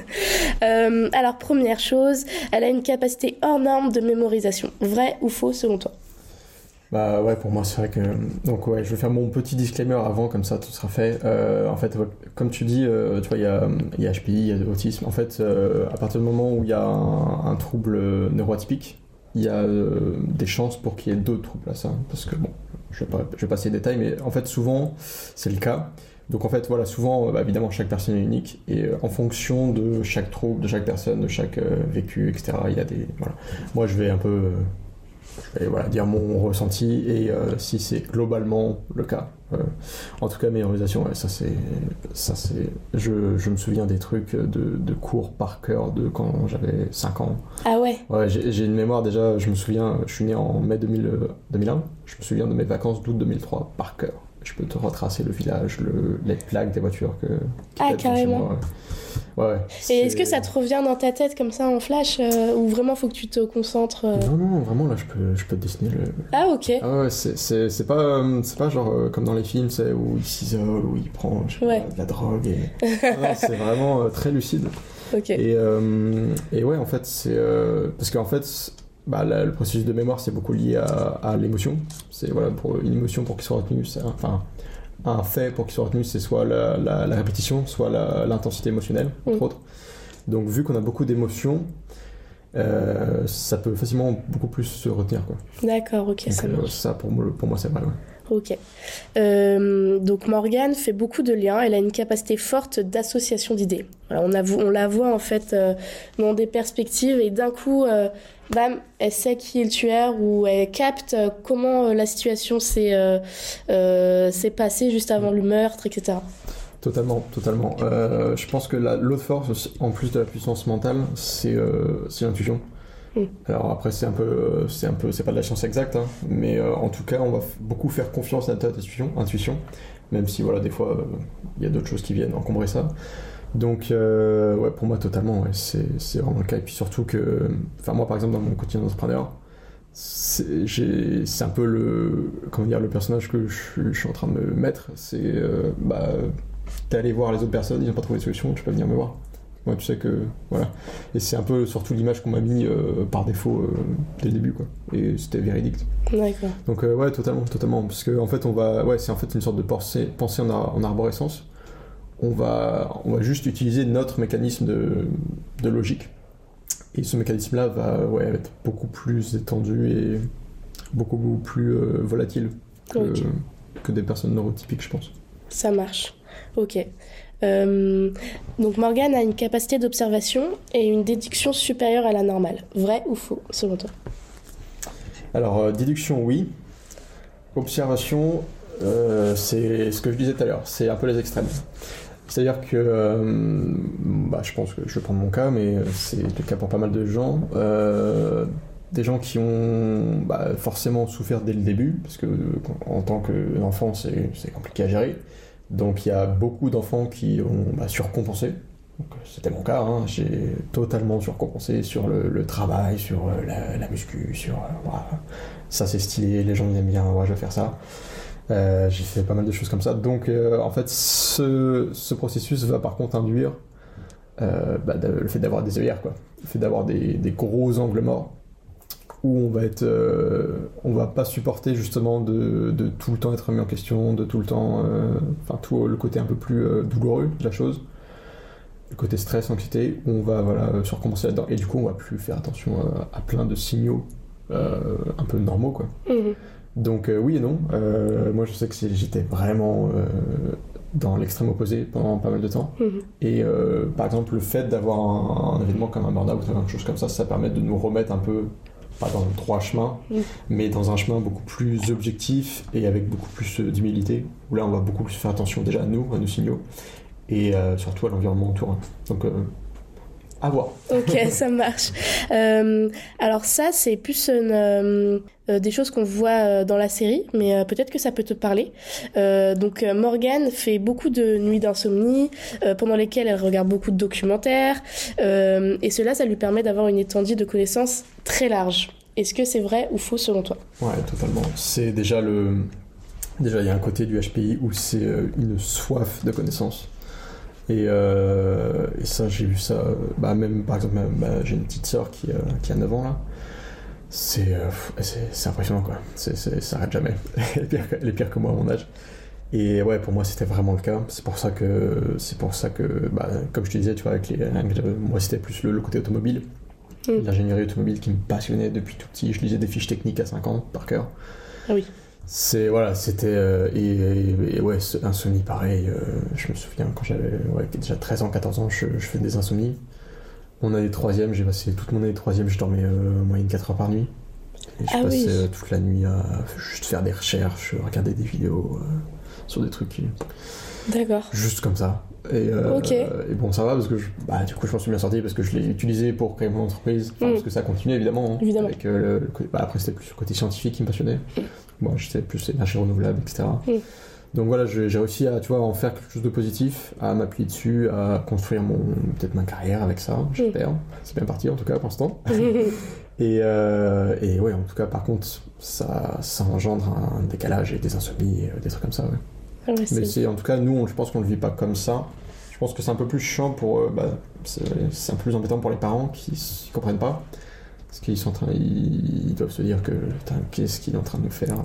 euh, alors, première chose, elle a une capacité hors norme de mémorisation. Vrai ou faux selon toi? Bah ouais, pour moi c'est vrai que... Donc ouais, je vais faire mon petit disclaimer avant, comme ça tout sera fait. Euh, en fait, comme tu dis, euh, tu vois, il y a, il y a H P I, il y a l'autisme. En fait, euh, à partir du moment où il y a un, un trouble neuroatypique, il y a euh, des chances pour qu'il y ait d'autres troubles à ça. Parce que bon, je vais pas, je vais passer les détails, mais en fait souvent c'est le cas. Donc en fait, voilà, souvent, bah, évidemment, chaque personne est unique et euh, en fonction de chaque trouble, de chaque personne, de chaque euh, vécu, et cetera, il y a des... Voilà. Moi, je vais un peu... Euh, je vais voilà, dire mon ressenti et euh, si c'est globalement le cas. Euh, en tout cas, mémorisation, ouais, ça c'est... Ça, c'est je, je me souviens des trucs de, de cours par cœur de quand j'avais cinq ans. Ah ouais Ouais, j'ai, j'ai une mémoire déjà, je me souviens, je suis né en mai deux mille, deux mille un, je me souviens de mes vacances d'août deux mille trois par cœur. Je peux te retracer le village, le, les plaques des voitures que. Ah, carrément. Moi, ouais. Ouais, ouais, et est-ce que ça te revient dans ta tête comme ça en flash euh, ou vraiment faut que tu te concentres euh... Non, non, vraiment là je peux, je peux te dessiner le. Ah, ok. Ah ouais, c'est, c'est, c'est, pas, c'est pas genre euh, comme dans les films, c'est où il s'isole, où il prend je sais ouais. pas, de la drogue. Et... non, c'est vraiment euh, très lucide. Ok. Et, euh, et ouais, en fait, c'est. Euh, parce qu'en fait. Bah, la, le processus de mémoire, c'est beaucoup lié à, à l'émotion. C'est voilà, pour une émotion pour qu'il soit retenu, c'est un, enfin un fait pour qu'il soit retenu, c'est soit la, la, la répétition, soit la, l'intensité émotionnelle, entre mmh. autres. Donc, vu qu'on a beaucoup d'émotions, euh, ça peut facilement beaucoup plus se retenir, quoi. D'accord, ok, donc, ça euh, marche. Ça, pour moi, pour moi, c'est vrai. Ouais. Ok. Euh, donc Morgane fait beaucoup de liens. Elle a une capacité forte d'association d'idées. Alors on, a, on la voit en fait euh, dans des perspectives et d'un coup, euh, bam, elle sait qui est le tueur ou elle capte euh, comment euh, la situation s'est, euh, euh, s'est passée juste avant le meurtre, et cetera. Totalement, totalement. Euh, je pense que la, l'autre force, en plus de la puissance mentale, c'est, euh, c'est l'intuition. Mm. Alors après c'est un peu, c'est un peu, c'est pas de la science exacte, hein, mais euh, en tout cas on va f- beaucoup faire confiance à notre intuition, intuition, même si voilà des fois il euh, y a d'autres choses qui viennent encombrer ça. Donc euh, ouais pour moi totalement, ouais, c'est c'est vraiment le cas. Et puis surtout que, enfin moi par exemple dans mon quotidien d'entrepreneur, c'est, j'ai, c'est un peu le, comment dire, le personnage que je, je suis en train de me mettre, c'est euh, bah t'es allé voir les autres personnes, ils n'ont pas trouvé de solution, tu peux venir me voir. Moi, tu sais que voilà, et c'est un peu surtout l'image qu'on m'a mis euh, par défaut euh, dès le début, quoi. Et c'était véridique. D'accord. Donc euh, ouais, totalement, totalement, parce que en fait, on va, ouais, c'est en fait une sorte de pensée, pensée en, ar- en arborescence. On va, on va juste utiliser notre mécanisme de, de logique, et ce mécanisme-là va, ouais, être beaucoup plus étendu et beaucoup, beaucoup plus euh, volatile que, okay. que des personnes neurotypiques, je pense. Ça marche. Ok. Euh, donc Morgane a une capacité d'observation et une déduction supérieure à la normale. Vrai ou faux, selon toi? Alors, euh, déduction, oui. Observation, euh, c'est ce que je disais tout à l'heure, c'est un peu les extrêmes. C'est-à-dire que, euh, bah, je pense que je vais prendre mon cas, mais c'est le cas pour pas mal de gens. Euh, des gens qui ont bah, forcément souffert dès le début, parce que en tant qu'enfant, c'est, c'est compliqué à gérer. Donc il y a beaucoup d'enfants qui ont bah, surcompensé. Donc, c'était mon cas, hein. J'ai totalement surcompensé sur le, le travail, sur euh, la, la muscu, sur euh, ouais, ça c'est stylé, les gens ils aiment bien, ouais, je vais faire ça. Euh, j'ai fait pas mal de choses comme ça. Donc euh, en fait, ce, ce processus va par contre induire euh, bah, le fait d'avoir des œillères, quoi. Le fait d'avoir des, des gros angles morts où on va être, euh, on va pas supporter justement de, de tout le temps être remis en question, de tout le temps, enfin euh, tout le côté un peu plus euh, douloureux de la chose, le côté stress, anxiété, où on va voilà surcompenser là-dedans et du coup on va plus faire attention à, à plein de signaux euh, un peu normaux, quoi. Mmh. Donc euh, oui et non. Euh, moi je sais que j'étais vraiment euh, dans l'extrême opposé pendant pas mal de temps. Mmh. Et euh, par exemple le fait d'avoir un, un événement comme un burn-out ou quelque chose comme ça, ça permet de nous remettre un peu, pas dans le droit chemin, mmh. mais dans un chemin beaucoup plus objectif et avec beaucoup plus d'humilité, où là on va beaucoup plus faire attention déjà à nous, à nos signaux, et euh, surtout à l'environnement autour. Donc euh, à voir. Ok, ça marche. Euh, alors ça, c'est plus une, euh, des choses qu'on voit dans la série, mais euh, peut-être que ça peut te parler. Euh, donc Morgane fait beaucoup de nuits d'insomnie, euh, pendant lesquelles elle regarde beaucoup de documentaires, euh, et cela, ça lui permet d'avoir une étendue de connaissances très large. Est-ce que c'est vrai ou faux selon toi? Ouais, totalement. C'est déjà le... Déjà, il y a un côté du H P I où c'est une soif de connaissances. Et, euh, et ça, j'ai vu ça, bah, même par exemple, bah, j'ai une petite sœur qui, euh, qui a neuf ans là. C'est, euh, c'est, c'est impressionnant, quoi. C'est, c'est, ça arrête jamais. Elle est pire, elle est pire que moi à mon âge. Et ouais, pour moi, c'était vraiment le cas. C'est pour ça que, c'est pour ça que bah, comme je te disais, tu vois, avec les, moi, c'était plus le, le côté automobile. Mmh. L'ingénierie automobile qui me passionnait depuis tout petit. Je lisais des fiches techniques à cinq ans par cœur. Ah oui. C'est, voilà, c'était... Euh, et, et, et ouais, insomnie, pareil. Euh, je me souviens, quand j'avais ouais, déjà treize ans, quatorze ans, je, je fais des insomnies. Mon année de troisième, j'ai passé toute mon année de troisième, je dormais euh, en moyenne quatre heures par nuit. Et je ah passais oui. euh, toute la nuit à juste faire des recherches, regarder des vidéos euh, sur des trucs qui... D'accord. Juste comme ça. Et, euh, okay. et bon, ça va, parce que je, bah, du coup, je m'en suis bien sorti parce que je l'ai utilisé pour créer mon entreprise. Enfin, mmh. Parce que ça continue, évidemment. Hein, évidemment. Avec, euh, le, le, bah, après, c'était plus le côté scientifique qui me passionnait. Mmh. Moi, j'étais plus énergie renouvelable, et cetera. Mmh. Donc voilà, j'ai, j'ai réussi à, tu vois, en faire quelque chose de positif, à m'appuyer dessus, à construire mon, peut-être ma carrière avec ça, j'espère. Mmh. C'est bien parti en tout cas pour l'instant. et, euh, et ouais, en tout cas, par contre, ça, ça engendre un décalage et des insomnies, et des trucs comme ça, ouais. Ah ouais, c'est... Mais c'est, en tout cas, nous, on, je pense qu'on le vit pas comme ça. Je pense que c'est un peu plus chiant pour, euh, bah, c'est, c'est un peu plus embêtant pour les parents qui ne comprennent pas. Parce qu'ils sont en train, ils, ils doivent se dire que, putain, qu'est-ce qu'il est en train de nous faire?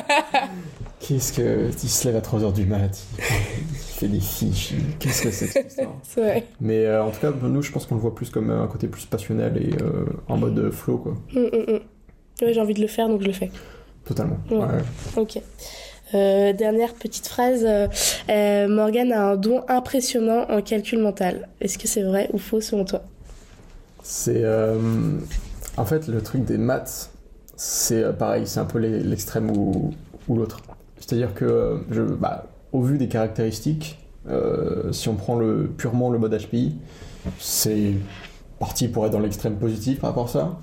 Qu'est-ce que, il se lève à trois heures du mat, il, il fait des fiches, qu'est-ce que c'est que cette histoire? C'est vrai. Mais euh, en tout cas, nous, je pense qu'on le voit plus comme un côté plus passionnel et euh, en mode flow, quoi. Mm, mm, mm. Ouais, j'ai envie de le faire, donc je le fais. Totalement. Ouais. Ouais. Ok. Euh, dernière petite phrase, euh, Morgane a un don impressionnant en calcul mental. Est-ce que c'est vrai ou faux selon toi? C'est... Euh... En fait, le truc des maths, c'est pareil, c'est un peu les, l'extrême ou, ou l'autre. C'est-à-dire que, je, bah, au vu des caractéristiques, euh, si on prend le, purement le mode H P I, c'est parti pour être dans l'extrême positif par rapport à ça.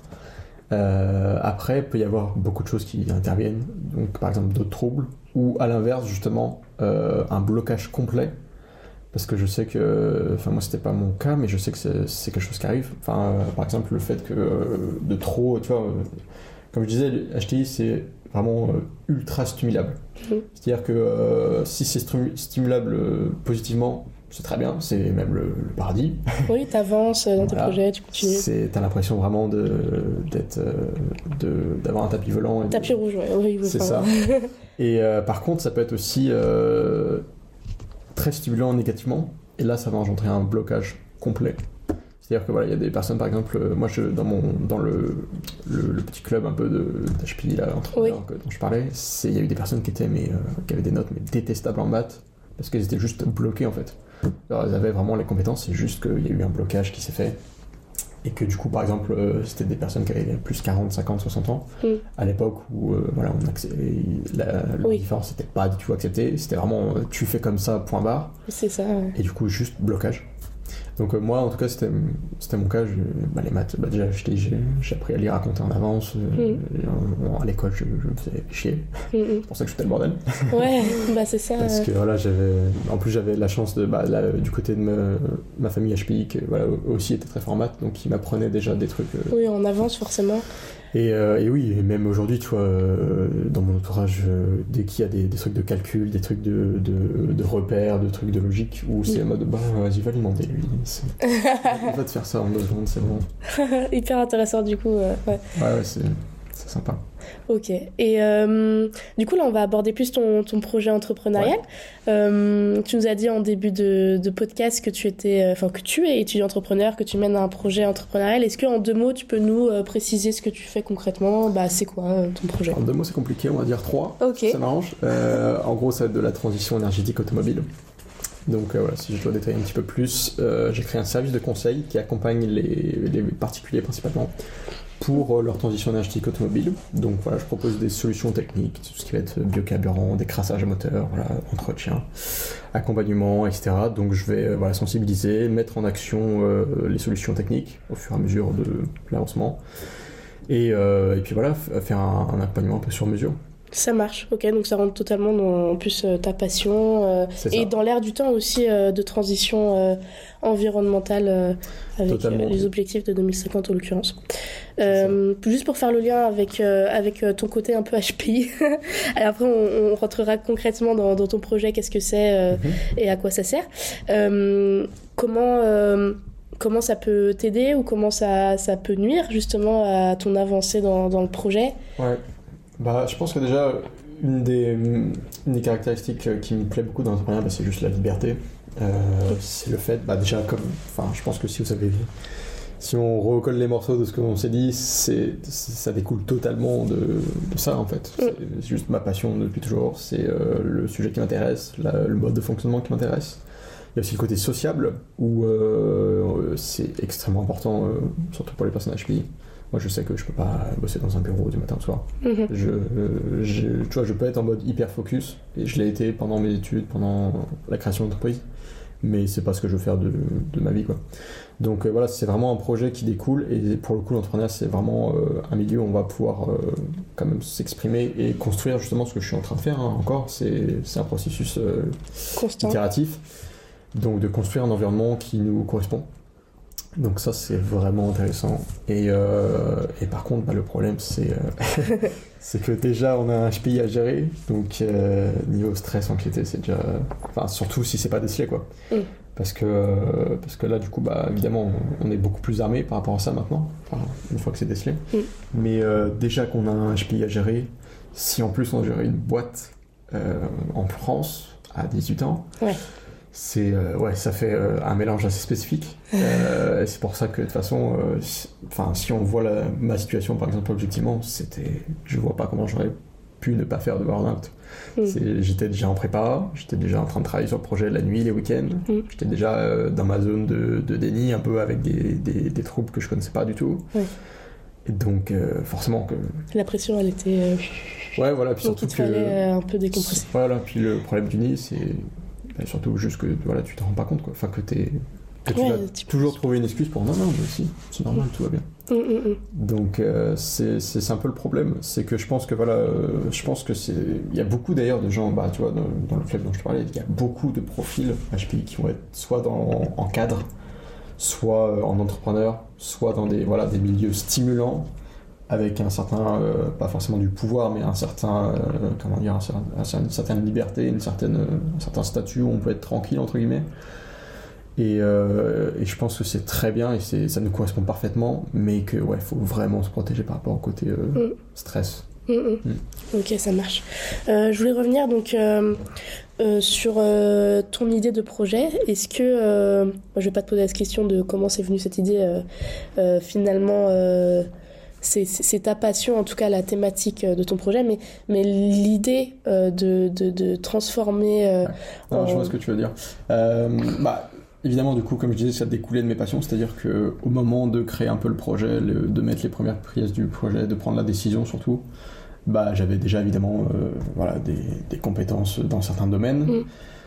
Euh, après, il peut y avoir beaucoup de choses qui interviennent, donc par exemple d'autres troubles, ou à l'inverse, justement, euh, un blocage complet. Parce que je sais que, enfin moi c'était pas mon cas, mais je sais que c'est, c'est quelque chose qui arrive. Enfin, euh, par exemple le fait que euh, de trop, tu vois, euh, comme je disais, H T I c'est vraiment euh, ultra stimulable. Mmh. C'est-à-dire que euh, si c'est stru- stimulable euh, positivement, c'est très bien, c'est même le, le paradis. Oui, t'avances dans tes voilà. projets, tu continues. C'est, t'as l'impression vraiment de, d'être, euh, de, d'avoir un tapis volant. Et tapis de... rouge, ouais, oui. C'est ça. Et euh, par contre, ça peut être aussi euh, très stimulant négativement, et là ça va engendrer un blocage complet. C'est-à-dire que voilà, il y a des personnes, par exemple, moi je, dans, mon, dans le, le, le petit club un peu de, d'H P I là, entrepreneur oui. dont je parlais, il y a eu des personnes qui, étaient, mais, euh, qui avaient des notes mais détestables en maths, parce qu'elles étaient juste bloquées en fait. Alors elles avaient vraiment les compétences, c'est juste qu'il y a eu un blocage qui s'est fait. Et que du coup, par exemple, euh, c'était des personnes qui avaient plus quarante, cinquante, soixante ans, mm. à l'époque où euh, voilà, on accé- la, la oui. différence n'était pas du tout acceptée, c'était vraiment euh, tu fais comme ça, point barre. C'est ça, ouais. Et du coup, juste blocage. Donc euh, moi, en tout cas, c'était, c'était mon cas. Je, bah, les maths, bah, déjà, j'ai, j'ai appris à lire, à compter en avance. Euh, mm. À l'école, je, je me faisais chier. Mm. C'est pour ça que je faisais le bordel. Ouais, bah c'est ça. Parce que voilà, j'avais, en plus, j'avais la chance de, bah, là, du côté de me, ma famille H P I, qui voilà, aussi était très fort en maths, donc ils m'apprenaient déjà des trucs. Euh... Oui, en avance, forcément. Et, euh, et oui, et même aujourd'hui, tu vois, euh, dans mon entourage, euh, dès qu'il y a des, des trucs de calcul, des trucs de, de, de repères, de trucs de logique, où c'est en mode, bah vas-y, va lui demander, lui. Il va te faire ça en deux secondes, c'est bon. Hyper intéressant, du coup. Euh, ouais, ouais, ouais c'est, c'est sympa. Ok. Et euh, du coup, là, on va aborder plus ton, ton projet entrepreneurial. Ouais. Euh, tu nous as dit en début de, de podcast que tu étais, enfin que tu es étudiant entrepreneur, que tu mènes un projet entrepreneurial. Est-ce que en deux mots, tu peux nous euh, préciser ce que tu fais concrètement? Bah, c'est quoi euh, ton projet? En deux mots, c'est compliqué. On va dire trois. Ok. Ça m'arrange. Euh, en gros, ça va être de la transition énergétique automobile. Donc euh, voilà, si je dois détailler un petit peu plus, euh, j'ai créé un service de conseil qui accompagne les, les particuliers principalement pour leur transition énergétique automobile. Donc voilà, je propose des solutions techniques, tout ce qui va être biocarburant, décrassage à moteur, voilà, entretien, accompagnement, et cetera. Donc je vais euh, voilà, sensibiliser, mettre en action euh, les solutions techniques au fur et à mesure de l'avancement. Et, euh, et puis voilà, f- faire un, un accompagnement un peu sur mesure. Ça marche, ok, donc ça rentre totalement dans en plus euh, ta passion euh, et dans l'air du temps aussi euh, de transition euh, environnementale euh, avec euh, les objectifs de deux mille cinquante en l'occurrence. Euh, juste pour faire le lien avec, euh, avec ton côté un peu H P I, et après on, on rentrera concrètement dans, dans ton projet, qu'est-ce que c'est euh, mm-hmm. et à quoi ça sert. Euh, comment... Euh, Comment ça peut t'aider ou comment ça, ça peut nuire justement à ton avancée dans, dans le projet? Ouais. Bah, je pense que déjà, une des, une des caractéristiques qui me plaît beaucoup dans l'entrepreneuriat, bah, c'est juste la liberté. Euh, c'est le fait, bah, déjà, comme, enfin, je pense que si vous avez, si on recolle les morceaux de ce qu'on s'est dit, c'est, c'est, ça découle totalement de, de ça, en fait. C'est, c'est juste ma passion depuis toujours, c'est euh, le sujet qui m'intéresse, la, le mode de fonctionnement qui m'intéresse. Il y a aussi le côté sociable, où euh, c'est extrêmement important, euh, surtout pour les personnes H P I. Moi, je sais que je peux pas bosser dans un bureau du matin au soir. Mm-hmm. Je, je, tu vois, je peux être en mode hyper focus, et je l'ai été pendant mes études, pendant la création d'entreprise. mais c'est pas ce que je veux faire de, de ma vie, quoi. Donc euh, voilà, c'est vraiment un projet qui découle, et pour le coup l'entrepreneuriat c'est vraiment euh, un milieu où on va pouvoir euh, quand même s'exprimer et construire justement ce que je suis en train de faire, hein, encore, c'est, c'est un processus euh, itératif, donc de construire un environnement qui nous correspond. Donc ça c'est vraiment intéressant, et, euh, et par contre bah, le problème c'est, euh, c'est que déjà on a un H P I à gérer, donc euh, niveau stress, anxiété, c'est déjà, enfin surtout si c'est pas décelé, quoi. Mm. Parce que, euh, parce que là, du coup, bah, évidemment, on, on est beaucoup plus armé par rapport à ça maintenant, enfin, une fois que c'est décelé. Mm. Mais euh, déjà qu'on a un H P I à gérer, si en plus on gère une boîte euh, en France à dix-huit ans, ouais. C'est, euh, ouais, ça fait euh, un mélange assez spécifique. Euh, et c'est pour ça que de toute façon, euh, si, si on voit la, ma situation, par exemple, objectivement, c'était, je vois pas comment j'aurais pu ne pas faire de burn-out. Mm. C'est, j'étais déjà en prépa, j'étais déjà en train de travailler sur le projet la nuit, les week-ends. Mm. J'étais déjà euh, dans ma zone de, de déni, un peu avec des, des, des troubles que je connaissais pas du tout. Oui. Et donc, euh, forcément que... La pression, elle était... Euh... Ouais, voilà. Puis donc surtout il te fallait que... euh, un peu décompresser. Voilà, puis le problème du nid, c'est bah, surtout juste que voilà, tu te rends pas compte, quoi. Enfin, que t'es... Que tu ouais, vas toujours trouver une excuse pour non, non, mais si, c'est normal, mm. tout va bien. Mm, mm, mm. Donc euh, c'est, c'est, c'est un peu le problème, c'est que je pense que voilà, euh, je pense que c'est, il y a beaucoup d'ailleurs de gens, bah tu vois, dans, dans le club dont je te parlais, il y a beaucoup de profils H P I qui vont être soit dans, en cadre, soit en entrepreneur, soit dans des voilà des milieux stimulants, avec un certain, euh, pas forcément du pouvoir, mais un certain, euh, comment dire, un certain, une certaine liberté, une certaine, un certain statut où on peut être tranquille entre guillemets. Et, euh, et je pense que c'est très bien et c'est, ça nous correspond parfaitement, mais que ouais, faut vraiment se protéger par rapport au côté euh, mm. stress. Mm, mm. Mm. Ok, ça marche. Euh, je voulais revenir donc euh, euh, sur euh, ton idée de projet. Est-ce que, euh, moi, je vais pas te poser la question de comment c'est venu cette idée. Euh, euh, finalement, euh, c'est, c'est, c'est ta passion, en tout cas la thématique de ton projet, mais mais l'idée euh, de, de de transformer. Euh, ouais. Non, en... Je vois ce que tu veux dire. Euh, bah. Évidemment, du coup, comme je disais, ça découlait de mes passions, c'est-à-dire qu'au moment de créer un peu le projet, le, de mettre les premières prises du projet, de prendre la décision surtout, bah, j'avais déjà évidemment euh, voilà, des, des compétences dans certains domaines. Mmh.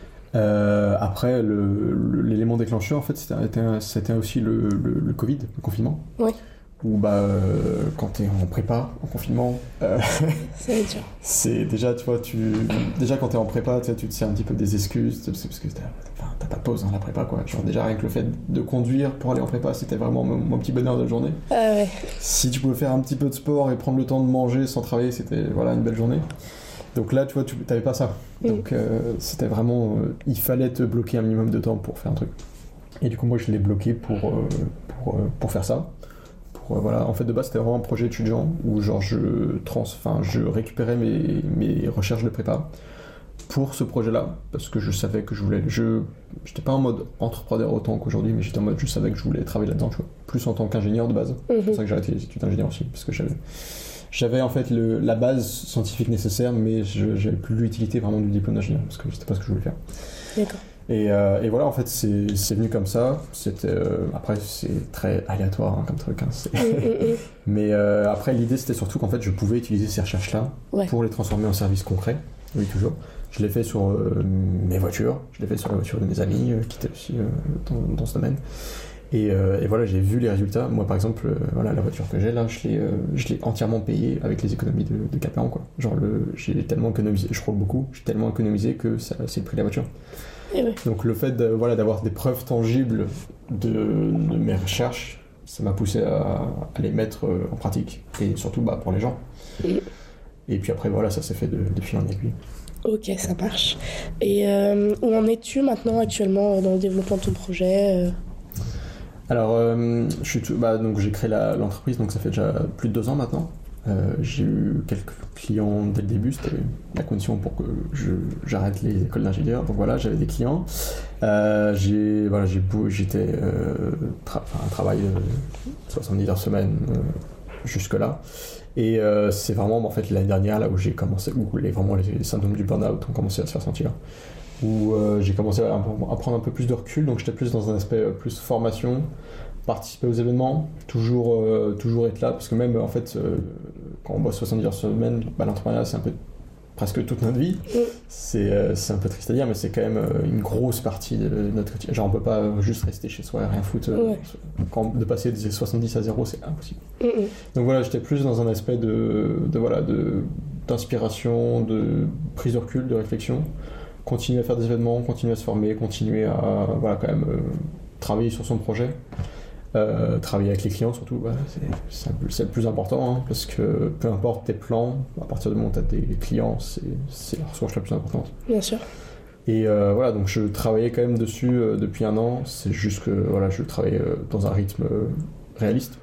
Euh, après, le, le, l'élément déclencheur, en fait, c'était, c'était aussi le, le, le Covid, le confinement. Oui. Où bah, euh, quand t'es en prépa, en confinement, euh, c'est dur. C'est déjà, tu vois, tu, déjà quand t'es en prépa, tu, sais, tu te sers un petit peu des excuses, parce que t'as, enfin, t'as pas de pause dans la prépa, quoi. Genre déjà rien que le fait de conduire pour aller en prépa, c'était vraiment mon, mon petit bonheur de journée. Ah ouais. Si tu pouvais faire un petit peu de sport et prendre le temps de manger sans travailler, c'était voilà une belle journée. Donc là, tu vois, tu t'avais pas ça. Mm. Donc euh, c'était vraiment, euh, il fallait te bloquer un minimum de temps pour faire un truc. Et du coup, moi, je l'ai bloqué pour euh, pour euh, pour faire ça. Voilà, en fait de base c'était vraiment un projet étudiant où genre je trans, enfin je récupérais mes, mes recherches de prépa pour ce projet-là parce que je savais que je voulais, je j'étais pas en mode entrepreneur autant qu'aujourd'hui, mais j'étais en mode je savais que je voulais travailler là-dedans, tu vois, plus en tant qu'ingénieur de base. Mm-hmm. C'est pour ça que j'ai arrêté les études d'ingénieur aussi parce que j'avais j'avais en fait le, la base scientifique nécessaire, mais je j'avais plus l'utilité vraiment du diplôme d'ingénieur parce que c'était pas ce que je voulais faire. D'accord. Et, euh, et voilà, en fait, c'est, c'est venu comme ça. C'était, euh, après, c'est très aléatoire hein, comme truc. Hein, c'est... Mais euh, après, l'idée, c'était surtout qu'en fait, je pouvais utiliser ces recherches-là ouais. pour les transformer en services concrets. Oui, toujours. Je l'ai fait sur euh, mes voitures, je l'ai fait sur la voiture de mes amis euh, qui étaient aussi euh, dans, dans ce domaine. Et, euh, et voilà, j'ai vu les résultats. Moi, par exemple, euh, voilà, la voiture que j'ai là, je l'ai, euh, je l'ai entièrement payée avec les économies de, de quatre par an, quoi. Genre, le, j'ai tellement économisé, je roule beaucoup, j'ai tellement économisé que ça, c'est le prix de la voiture. Oui. Donc le fait de, voilà, d'avoir des preuves tangibles de, de mes recherches, ça m'a poussé à, à les mettre en pratique, et surtout bah, pour les gens. Oui. Et puis après, voilà, ça s'est fait de, de fil en aiguille. Ok, ça marche. Et euh, où en es-tu maintenant actuellement dans le développement de ton projet ? Alors, euh, je suis tout, bah, donc, j'ai créé la, l'entreprise, donc ça fait déjà plus de deux ans maintenant. Euh, j'ai eu quelques clients dès le début, c'était la condition pour que je, j'arrête les écoles d'ingénieurs. Donc voilà, j'avais des clients. Euh, j'ai, voilà, j'ai, j'étais euh, tra- un travail de soixante-dix heures semaine euh, jusque-là. Et euh, c'est vraiment en fait l'année dernière là où j'ai commencé, où les, vraiment les symptômes du burn-out ont commencé à se faire sentir. Où euh, j'ai commencé à, à prendre un peu plus de recul, donc j'étais plus dans un aspect plus formation, participer aux événements, toujours, euh, toujours être là, parce que même en fait, euh, quand on bosse soixante-dix heures semaine, bah, l'entrepreneuriat c'est un peu presque toute notre vie. Mm. C'est, euh, c'est un peu triste à dire, mais c'est quand même euh, une grosse partie de notre quotidien. Genre on peut pas juste rester chez soi et rien foutre. Euh, ouais. Quand, de passer de soixante-dix à zéro, c'est impossible. Mm-mm. Donc voilà, j'étais plus dans un aspect de, de, voilà, de, d'inspiration, de prise de recul, de réflexion. Continuer à faire des événements, continuer à se former, continuer à voilà, quand même euh, travailler sur son projet. Euh, travailler avec les clients surtout, bah, c'est, c'est, c'est le plus important, hein, parce que peu importe tes plans, à partir du moment où tu as des clients, c'est, c'est la ressource la plus importante. Bien sûr. Et euh, voilà, donc je travaillais quand même dessus euh, depuis un an, c'est juste que voilà, je travaillais euh, dans un rythme euh, réaliste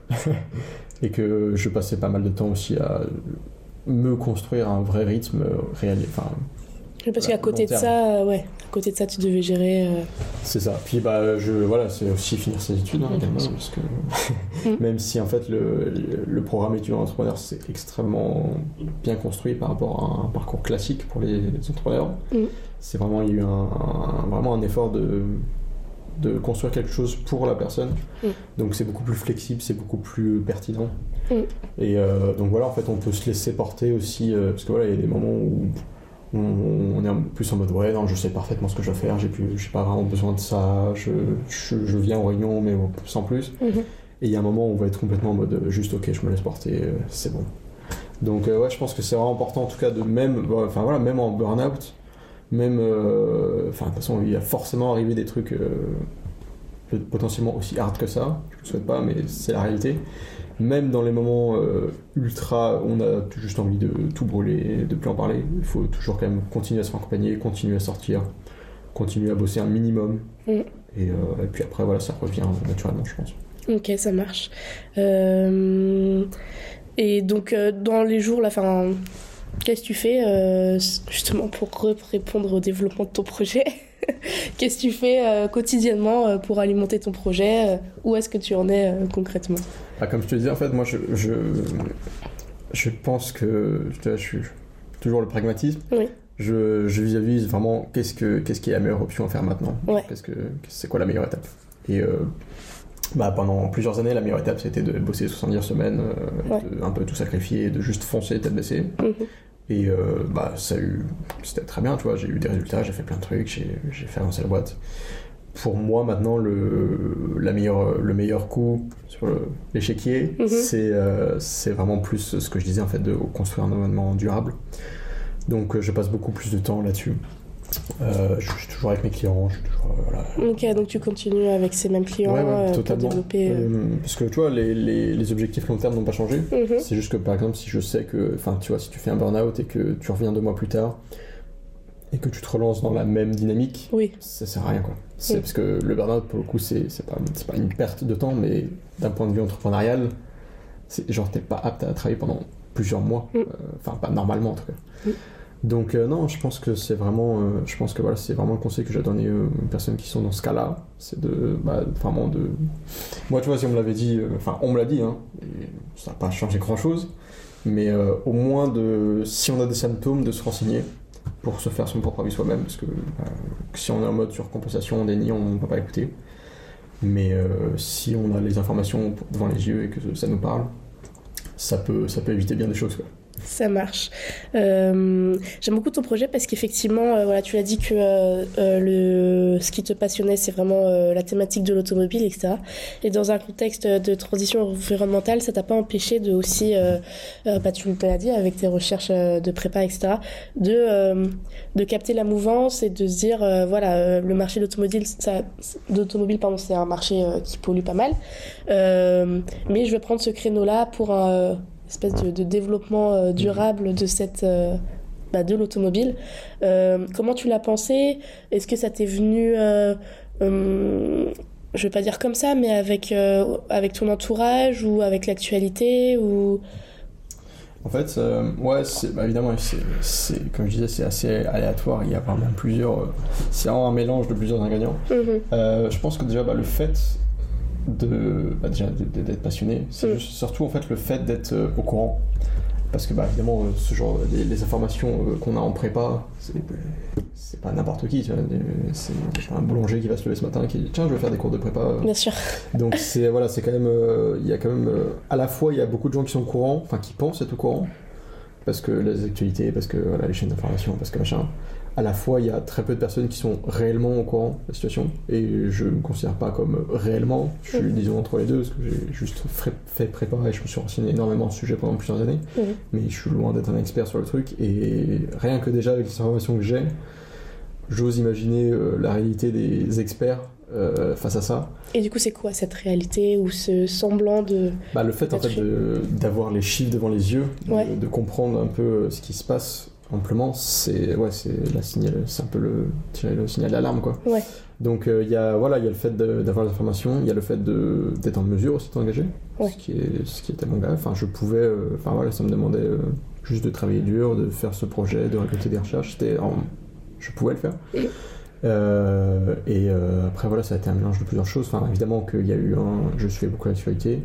et que je passais pas mal de temps aussi à me construire un vrai rythme euh, réel. Enfin, parce voilà, qu'à côté de ça, ouais, à côté de ça, tu devais gérer. Euh... C'est ça. Puis bah, je, voilà, c'est aussi finir ses études hein, également, parce que même si en fait le, le programme étudiant entrepreneur c'est extrêmement bien construit par rapport à un parcours classique pour les, les entrepreneurs, mm. c'est vraiment il y a eu un, un, vraiment un effort de de construire quelque chose pour la personne. Mm. Donc c'est beaucoup plus flexible, c'est beaucoup plus pertinent. Mm. Et euh, donc voilà, en fait, on peut se laisser porter aussi, euh, parce que voilà, il y a des moments où on est plus en mode ouais non je sais parfaitement ce que je dois faire, j'ai plus j'ai pas vraiment besoin de ça, je, je, je viens aux réunions mais sans plus. Mm-hmm. Et il y a un moment où on va être complètement en mode juste ok je me laisse porter, c'est bon. Donc euh, ouais je pense que c'est vraiment important en tout cas de même enfin voilà même en burn-out, même enfin euh, de toute façon il y a forcément arrivé des trucs euh, potentiellement aussi hard que ça, je le souhaite pas mais c'est la réalité. Même dans les moments euh, ultra, on a juste envie de tout brûler, de plus en parler. Il faut toujours quand même continuer à se faire accompagner, continuer à sortir, continuer à bosser un minimum. Mm. Et, euh, et puis après, voilà, ça revient naturellement, je pense. Ok, ça marche. Euh... Et donc, euh, dans les jours, là, fin, qu'est-ce que tu fais euh, justement pour répondre au développement de ton projet? Qu'est-ce que tu fais euh, quotidiennement euh, pour alimenter ton projet euh, Où est-ce que tu en es euh, concrètement? Ah, comme je te disais, en fait, moi, je, je, je pense que je, je suis toujours le pragmatisme. Oui. Je, je visualise vraiment qu'est-ce, que, qu'est-ce qui est la meilleure option à faire maintenant. Ouais. Qu'est-ce que, c'est quoi la meilleure étape. Et euh, bah, pendant plusieurs années, la meilleure étape, c'était de bosser soixante-dix semaines, euh, ouais. de un peu tout sacrifier, de juste foncer tête baissée. Mm-hmm. Et euh, bah, ça a eu, c'était très bien, tu vois, j'ai eu des résultats, j'ai fait plein de trucs, j'ai, j'ai fait avancer la boîte. Pour moi, maintenant, le, la meilleure, le meilleur coup sur le, l'échiquier, mm-hmm. c'est, euh, c'est vraiment plus ce que je disais, en fait, de construire un environnement durable. Donc, euh, je passe beaucoup plus de temps là-dessus. Euh, je suis toujours avec mes clients, je suis toujours, euh, voilà. Ok, donc tu continues avec ces mêmes clients ouais, ouais, euh, pour développer... Euh... Euh, parce que, tu vois, les, les, les objectifs long terme n'ont pas changé. Mm-hmm. C'est juste que, par exemple, si je sais que... Enfin, tu vois, si tu fais un burn-out et que tu reviens deux mois plus tard et que tu te relances dans la même dynamique, oui. ça sert à rien, quoi. C'est oui. Parce que le burn-out, pour le coup, c'est, c'est, pas, c'est pas une perte de temps, mais d'un point de vue entrepreneurial, c'est genre, t'es pas apte à travailler pendant plusieurs mois. Mm. Enfin, pas normalement, en tout cas. Mm. Donc euh, non, je pense que c'est vraiment, euh, je pense que voilà, c'est vraiment le conseil que j'ai donné euh, aux personnes qui sont dans ce cas-là, c'est de, bah, vraiment de, moi tu vois si on me l'avait dit, enfin euh, on me l'a dit, hein, et ça n'a pas changé grand-chose, mais euh, au moins de, si on a des symptômes, de se renseigner pour se faire son propre avis soi-même, parce que bah, si on est en mode surcompensation, déni, on ne va pas écouter, mais euh, si on a les informations devant les yeux et que ça nous parle, ça peut, ça peut éviter bien des choses, quoi. Ça marche. Euh, j'aime beaucoup ton projet parce qu'effectivement, euh, voilà, tu l'as dit que euh, euh, le, ce qui te passionnait, c'est vraiment euh, la thématique de l'automobile, et cetera. Et dans un contexte de transition environnementale, ça t'a pas empêché de aussi, euh, euh, bah, tu me l'as dit avec tes recherches de prépa, et cetera, de euh, de capter la mouvance et de se dire, euh, voilà, euh, le marché d'automobile, ça, d'automobile, pardon, c'est un marché euh, qui pollue pas mal, euh, mais je vais prendre ce créneau-là pour un espèce de, de développement euh, durable de cette euh, bah, de l'automobile. Euh, comment tu l'as pensé? Est-ce que ça t'est venu euh, euh, je vais pas dire comme ça, mais avec euh, avec ton entourage ou avec l'actualité ou... En fait, euh, ouais, c'est, bah, évidemment, c'est, c'est, comme je disais, c'est assez aléatoire. Il y a vraiment plusieurs... Euh, c'est vraiment un mélange de plusieurs ingrédients. Mm-hmm. Euh, je pense que déjà, bah, le fait de, bah, déjà, d'être passionné, c'est mm. juste, surtout en fait, le fait d'être euh, au courant. Parce que, bah, évidemment, euh, ce genre, les, les informations euh, qu'on a en prépa, c'est, c'est pas n'importe qui. Tu vois, c'est un boulanger qui va se lever ce matin et qui dit « Tiens, je vais faire des cours de prépa. » Bien sûr. Donc, c'est, voilà, c'est quand même... Il euh, y a quand même... Euh, à la fois, il y a beaucoup de gens qui sont au courant, enfin, qui pensent être au courant, parce que les actualités, parce que voilà, les chaînes d'information, parce que machin. À la fois, il y a très peu de personnes qui sont réellement au courant de la situation, et je ne me considère pas comme réellement, je suis, disons, entre les deux, parce que j'ai juste fait prépa et je me suis renseigné énormément sur le sujet pendant plusieurs années, mmh. mais je suis loin d'être un expert sur le truc, et rien que déjà avec les informations que j'ai, j'ose imaginer euh, la réalité des experts euh, face à ça. Et du coup, c'est quoi cette réalité ou ce semblant de... Bah, le fait, en fait de, d'avoir les chiffres devant les yeux, ouais. de, de comprendre un peu ce qui se passe amplement, c'est, ouais, c'est, la signal, c'est un peu le, tirer le signal d'alarme, quoi. Ouais. Donc, il euh, y a, voilà, y a le fait de, d'avoir les informations, il y a le fait de, d'être en mesure aussi de t'engager, ouais. ce, qui est, ce qui était mon gars. Enfin, je pouvais... Enfin, euh, voilà, ça me demandait euh, juste de travailler dur, de faire ce projet, de récolter des recherches. C'était en... Je pouvais le faire. Mmh. Euh, et euh, après voilà, ça a été un mélange de plusieurs choses. Enfin, évidemment qu'il y a eu un, je suis beaucoup l'actualité,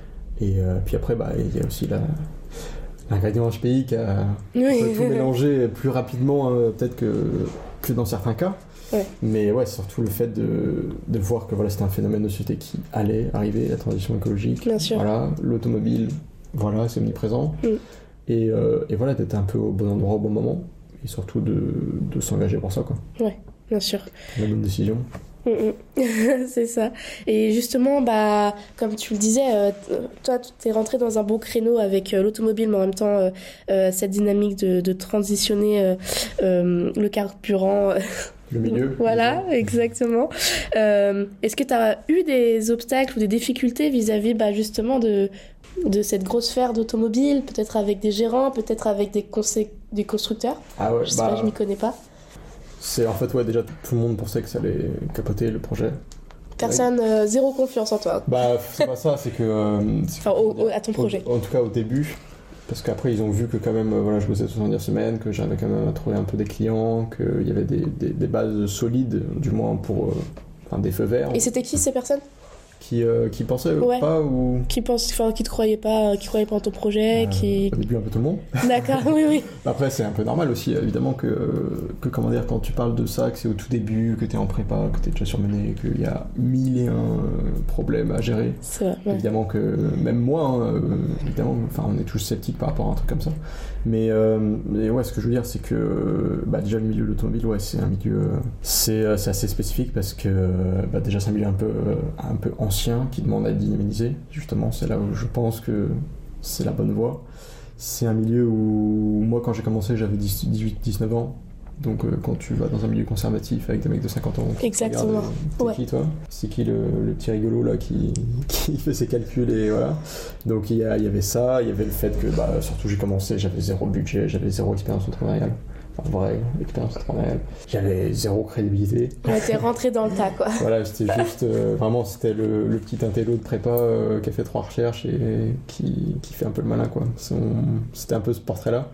et euh, puis après bah il y a aussi la, l'ingrédient H P I qui a oui. tout mélangé plus rapidement euh, peut-être que que dans certains cas. Ouais. Mais ouais, c'est surtout le fait de, de voir que voilà, c'était un phénomène de société qui allait arriver, la transition écologique. Bien sûr. Voilà, l'automobile, voilà, c'est omniprésent. Mm. Et, euh, et voilà, d'être un peu au bon endroit au bon moment. Et surtout de, de s'engager pour ça, quoi. Ouais, bien sûr. La bonne décision. Mmh. C'est ça. Et justement, bah, comme tu le disais, euh, toi, tu es rentré dans un bon créneau avec euh, l'automobile, mais en même temps, euh, euh, cette dynamique de, de transitionner euh, euh, le carburant. Le milieu. Voilà, exactement. Euh, est-ce que tu as eu des obstacles ou des difficultés vis-à-vis bah, justement de, de cette grosse sphère d'automobile, peut-être avec des gérants, peut-être avec des, consé- des constructeurs? Ah ouais, je sais bah, pas, je m'y connais pas. C'est en fait, ouais, déjà tout le monde pensait que ça allait capoter le projet. Personne, euh, zéro confiance en toi. Bah, c'est pas ça, c'est que. Euh, c'est enfin, au, au, à ton projet. Au, en tout cas, au début. Parce qu'après, ils ont vu que quand même, euh, voilà, je bossais soixante-dix semaines, que j'avais quand même à trouver un peu des clients, qu'il y avait des, des, des bases solides, du moins pour. Euh, enfin, des feux verts. Et c'était qui ces personnes? Qui, euh, qui pensaient ouais. pas ou qui pense, enfin, qui te croyaient pas, qui croyaient pas en ton projet, euh, qui. Au début un peu tout le monde. D'accord, oui, oui. Après c'est un peu normal aussi, évidemment que, que comment dire, quand tu parles de ça, que c'est au tout début, que t'es en prépa, que t'es déjà surmené, qu'il y a mille et un problèmes à gérer. C'est vrai, ouais. Évidemment que même moi, hein, évidemment, enfin on est tous sceptiques par rapport à un truc comme ça. Mais, euh, mais ouais, ce que je veux dire, c'est que bah, déjà le milieu de l'automobile, ouais, c'est un milieu, c'est, c'est assez spécifique parce que bah, déjà c'est un milieu un peu, un peu ancien qui demande à être dynamisé. Justement, c'est là où je pense que c'est la bonne voie. C'est un milieu où moi, quand j'ai commencé, j'avais dix-huit dix-neuf ans. Donc euh, quand tu vas dans un milieu conservatif avec des mecs de cinquante ans, exactement. T'es ouais. qui toi? C'est qui le, le petit rigolo là qui, qui fait ses calculs et voilà. Donc il y, y avait ça, il y avait le fait que bah, surtout j'ai commencé, j'avais zéro budget, j'avais zéro expérience entrepreneuriale. Enfin vraie expérience entrepreneuriale. J'avais zéro crédibilité. Ouais, t'es rentré dans le tas quoi. Voilà, c'était juste euh, vraiment c'était le, le petit intello de prépa euh, qui a fait trois recherches et qui, qui fait un peu le malin quoi. Son, c'était un peu ce portrait là.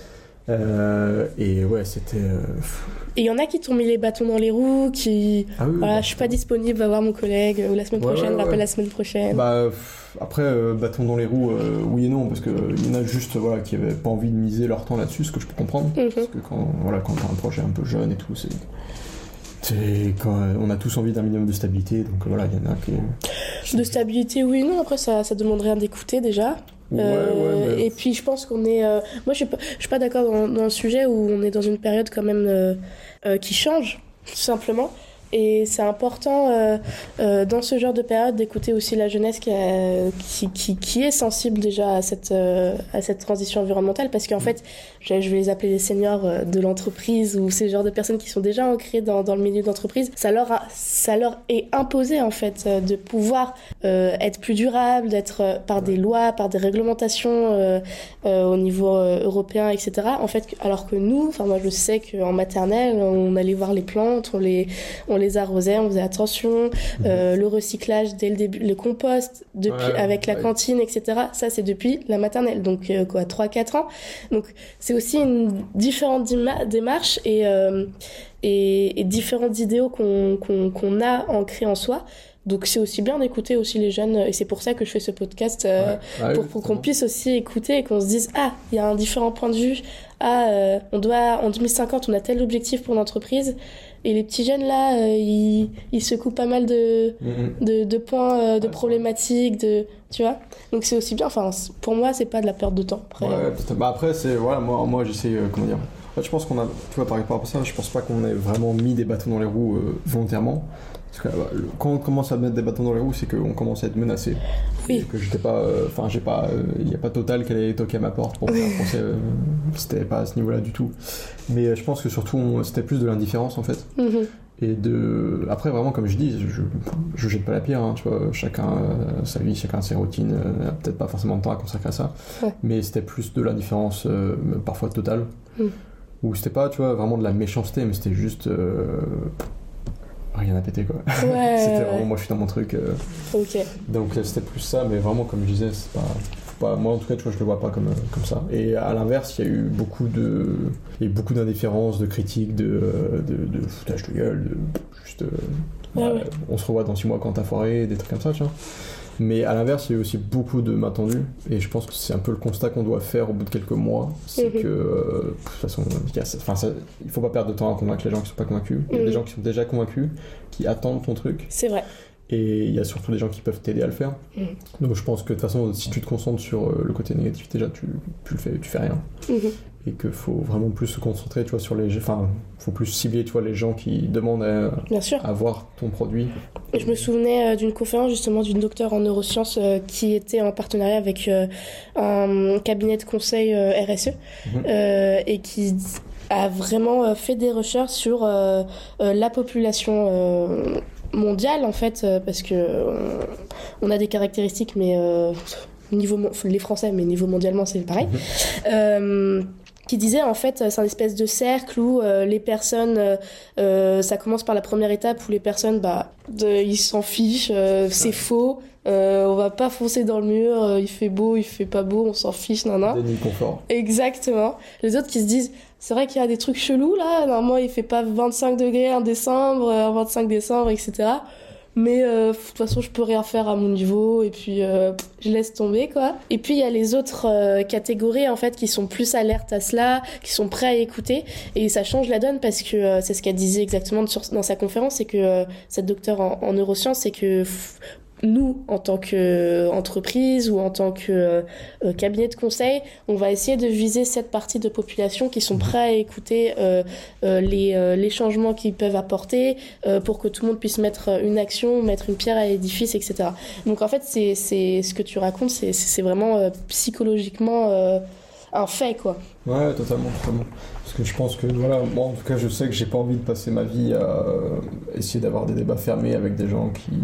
Euh, et ouais, c'était. Euh... Et il y en a qui t'ont mis les bâtons dans les roues, qui. Ah oui, voilà, bah, je suis pas disponible, va voir mon collègue, ou la semaine ouais, prochaine, ouais, ouais. rappelle la semaine prochaine. Bah, après, euh, bâtons dans les roues, euh, oui et non, parce qu'il y en a juste voilà, qui avaient pas envie de miser leur temps là-dessus, ce que je peux comprendre. Mm-hmm. Parce que quand, voilà, quand t'as un projet un peu jeune et tout, c'est. C'est quand on a tous envie d'un minimum de stabilité, donc voilà, il y en a qui. De stabilité, oui, non, après ça, ça demande rien d'écouter déjà. Ouais, euh, ouais, mais... Et puis je pense qu'on est. Euh... Moi, je suis pas, je suis pas d'accord dans, dans le sujet où on est dans une période quand même euh, euh, qui change, tout simplement. Et c'est important euh, euh, dans ce genre de période d'écouter aussi la jeunesse qui, a, qui, qui, qui est sensible déjà à cette, euh, à cette transition environnementale, parce qu'en fait, je, je vais les appeler les seniors de l'entreprise ou ces genres de personnes qui sont déjà ancrées dans, dans le milieu d'entreprise. Ça leur, a, ça leur est imposé en fait de pouvoir euh, être plus durable, d'être euh, par des lois, par des réglementations euh, euh, au niveau euh, européen, et cetera. En fait, alors que nous, enfin moi je sais qu'en maternelle, on allait voir les plantes, on les, on les les arrosait, on faisait attention, mmh. euh, le recyclage dès le début, le compost depuis, ouais, avec la ouais. cantine, et cetera. Ça, c'est depuis la maternelle, donc euh, quoi, trois quatre ans. Donc, c'est aussi une différente dima- démarche et, euh, et, et différents idéaux qu'on, qu'on, qu'on a ancrés en soi. Donc c'est aussi bien d'écouter aussi les jeunes, et c'est pour ça que je fais ce podcast, euh, ouais. Ouais, pour, pour qu'on puisse aussi écouter et qu'on se dise ah, il y a un différent point de vue, ah, euh, on doit, en deux mille cinquante on a tel objectif pour l'entreprise, et les petits jeunes là, euh, ils, ils secouent pas mal de, mmh. de, de points, euh, de ouais, problématiques, de, tu vois. Donc c'est aussi bien, enfin, pour moi, c'est pas de la perte de temps. Après, ouais, euh... bah après, c'est, voilà, moi, moi j'essaie, euh, comment dire. En fait, je pense qu'on a, tu vois, par rapport à ça, je pense pas qu'on ait vraiment mis des bâtons dans les roues euh, volontairement. Parce que bah, quand on commence à mettre des bâtons dans les roues, c'est qu'on commence à être menacé. Oui. Et que j'étais pas, enfin, euh, j'ai pas, il euh, y a pas Total qui allait toquer à ma porte pour me faire penser, euh, c'était pas à ce niveau-là du tout. Mais euh, je pense que surtout, on, c'était plus de l'indifférence en fait. Mm-hmm. Et de, après vraiment comme je dis, je, je jette pas la pierre, hein, tu vois, chacun euh, sa vie, chacun ses routines, euh, peut-être pas forcément de temps à consacrer à ça. Ouais. Mais c'était plus de l'indifférence, euh, parfois totale. Mm. Où c'était pas, tu vois, vraiment de la méchanceté, mais c'était juste euh, rien à péter quoi. Ouais, c'était ouais. vraiment moi je suis dans mon truc. Euh, ok. Donc c'était plus ça, mais vraiment comme je disais, c'est pas, pas, moi en tout cas, tu vois, je le vois pas comme comme ça. Et à l'inverse, il y a eu beaucoup de, il y a eu beaucoup d'indifférence, de critiques, de, de, de foutage de gueule, de juste, euh, ouais, bah, ouais. on se revoit dans six mois quand t'as foiré, des trucs comme ça, tu vois. Mais à l'inverse, il y a eu aussi beaucoup de mains tendues, et je pense que c'est un peu le constat qu'on doit faire au bout de quelques mois, c'est mm-hmm. que, euh, de toute façon, enfin, ça, il faut pas perdre de temps à convaincre les gens qui sont pas convaincus. Il y a mm-hmm. des gens qui sont déjà convaincus, qui attendent ton truc. C'est vrai. Et il y a surtout des gens qui peuvent t'aider à le faire. Mm. Donc je pense que de toute façon, si tu te concentres sur le côté négatif, déjà, tu, tu, le fais, tu fais rien. Mm-hmm. Et qu'il faut vraiment plus se concentrer, tu vois, sur les... Enfin, faut plus cibler, tu vois, les gens qui demandent à, Bien sûr. à voir ton produit. Je me souvenais euh, d'une conférence, justement, d'une docteure en neurosciences euh, qui était en partenariat avec euh, un cabinet de conseil euh, R S E mm-hmm. euh, et qui a vraiment fait des recherches sur euh, euh, la population... Euh, mondiale en fait euh, parce que euh, on a des caractéristiques mais euh, niveau les Français mais niveau mondialement c'est pareil mmh. euh, qui disait en fait c'est un espèce de cercle où euh, les personnes euh, ça commence par la première étape où les personnes bah de, ils s'en fichent euh, c'est ouais. faux euh, on va pas foncer dans le mur euh, il fait beau il fait pas beau on s'en fiche nan nan. Déni de confort. Exactement. Les autres qui se disent c'est vrai qu'il y a des trucs chelous là normalement il fait pas vingt-cinq degrés en décembre euh, vingt-cinq décembre etc mais euh, de toute façon je peux rien faire à mon niveau et puis euh, je laisse tomber quoi. Et puis il y a les autres euh, catégories en fait qui sont plus alertes à cela, qui sont prêts à écouter et ça change la donne parce que euh, c'est ce qu'elle disait exactement sur, dans sa conférence, c'est que euh, cette docteure en, en neurosciences, c'est que f- nous, en tant qu'entreprise ou en tant que euh, cabinet de conseil, on va essayer de viser cette partie de population qui sont prêts à écouter euh, euh, les, euh, les changements qu'ils peuvent apporter euh, pour que tout le monde puisse mettre une action, mettre une pierre à l'édifice, et cetera. Donc en fait, c'est, c'est, ce que tu racontes, c'est, c'est vraiment euh, psychologiquement euh, un fait, quoi. Ouais, totalement, totalement. Parce que je pense que, voilà, moi en tout cas, je sais que j'ai pas envie de passer ma vie à euh, essayer d'avoir des débats fermés avec des gens qui...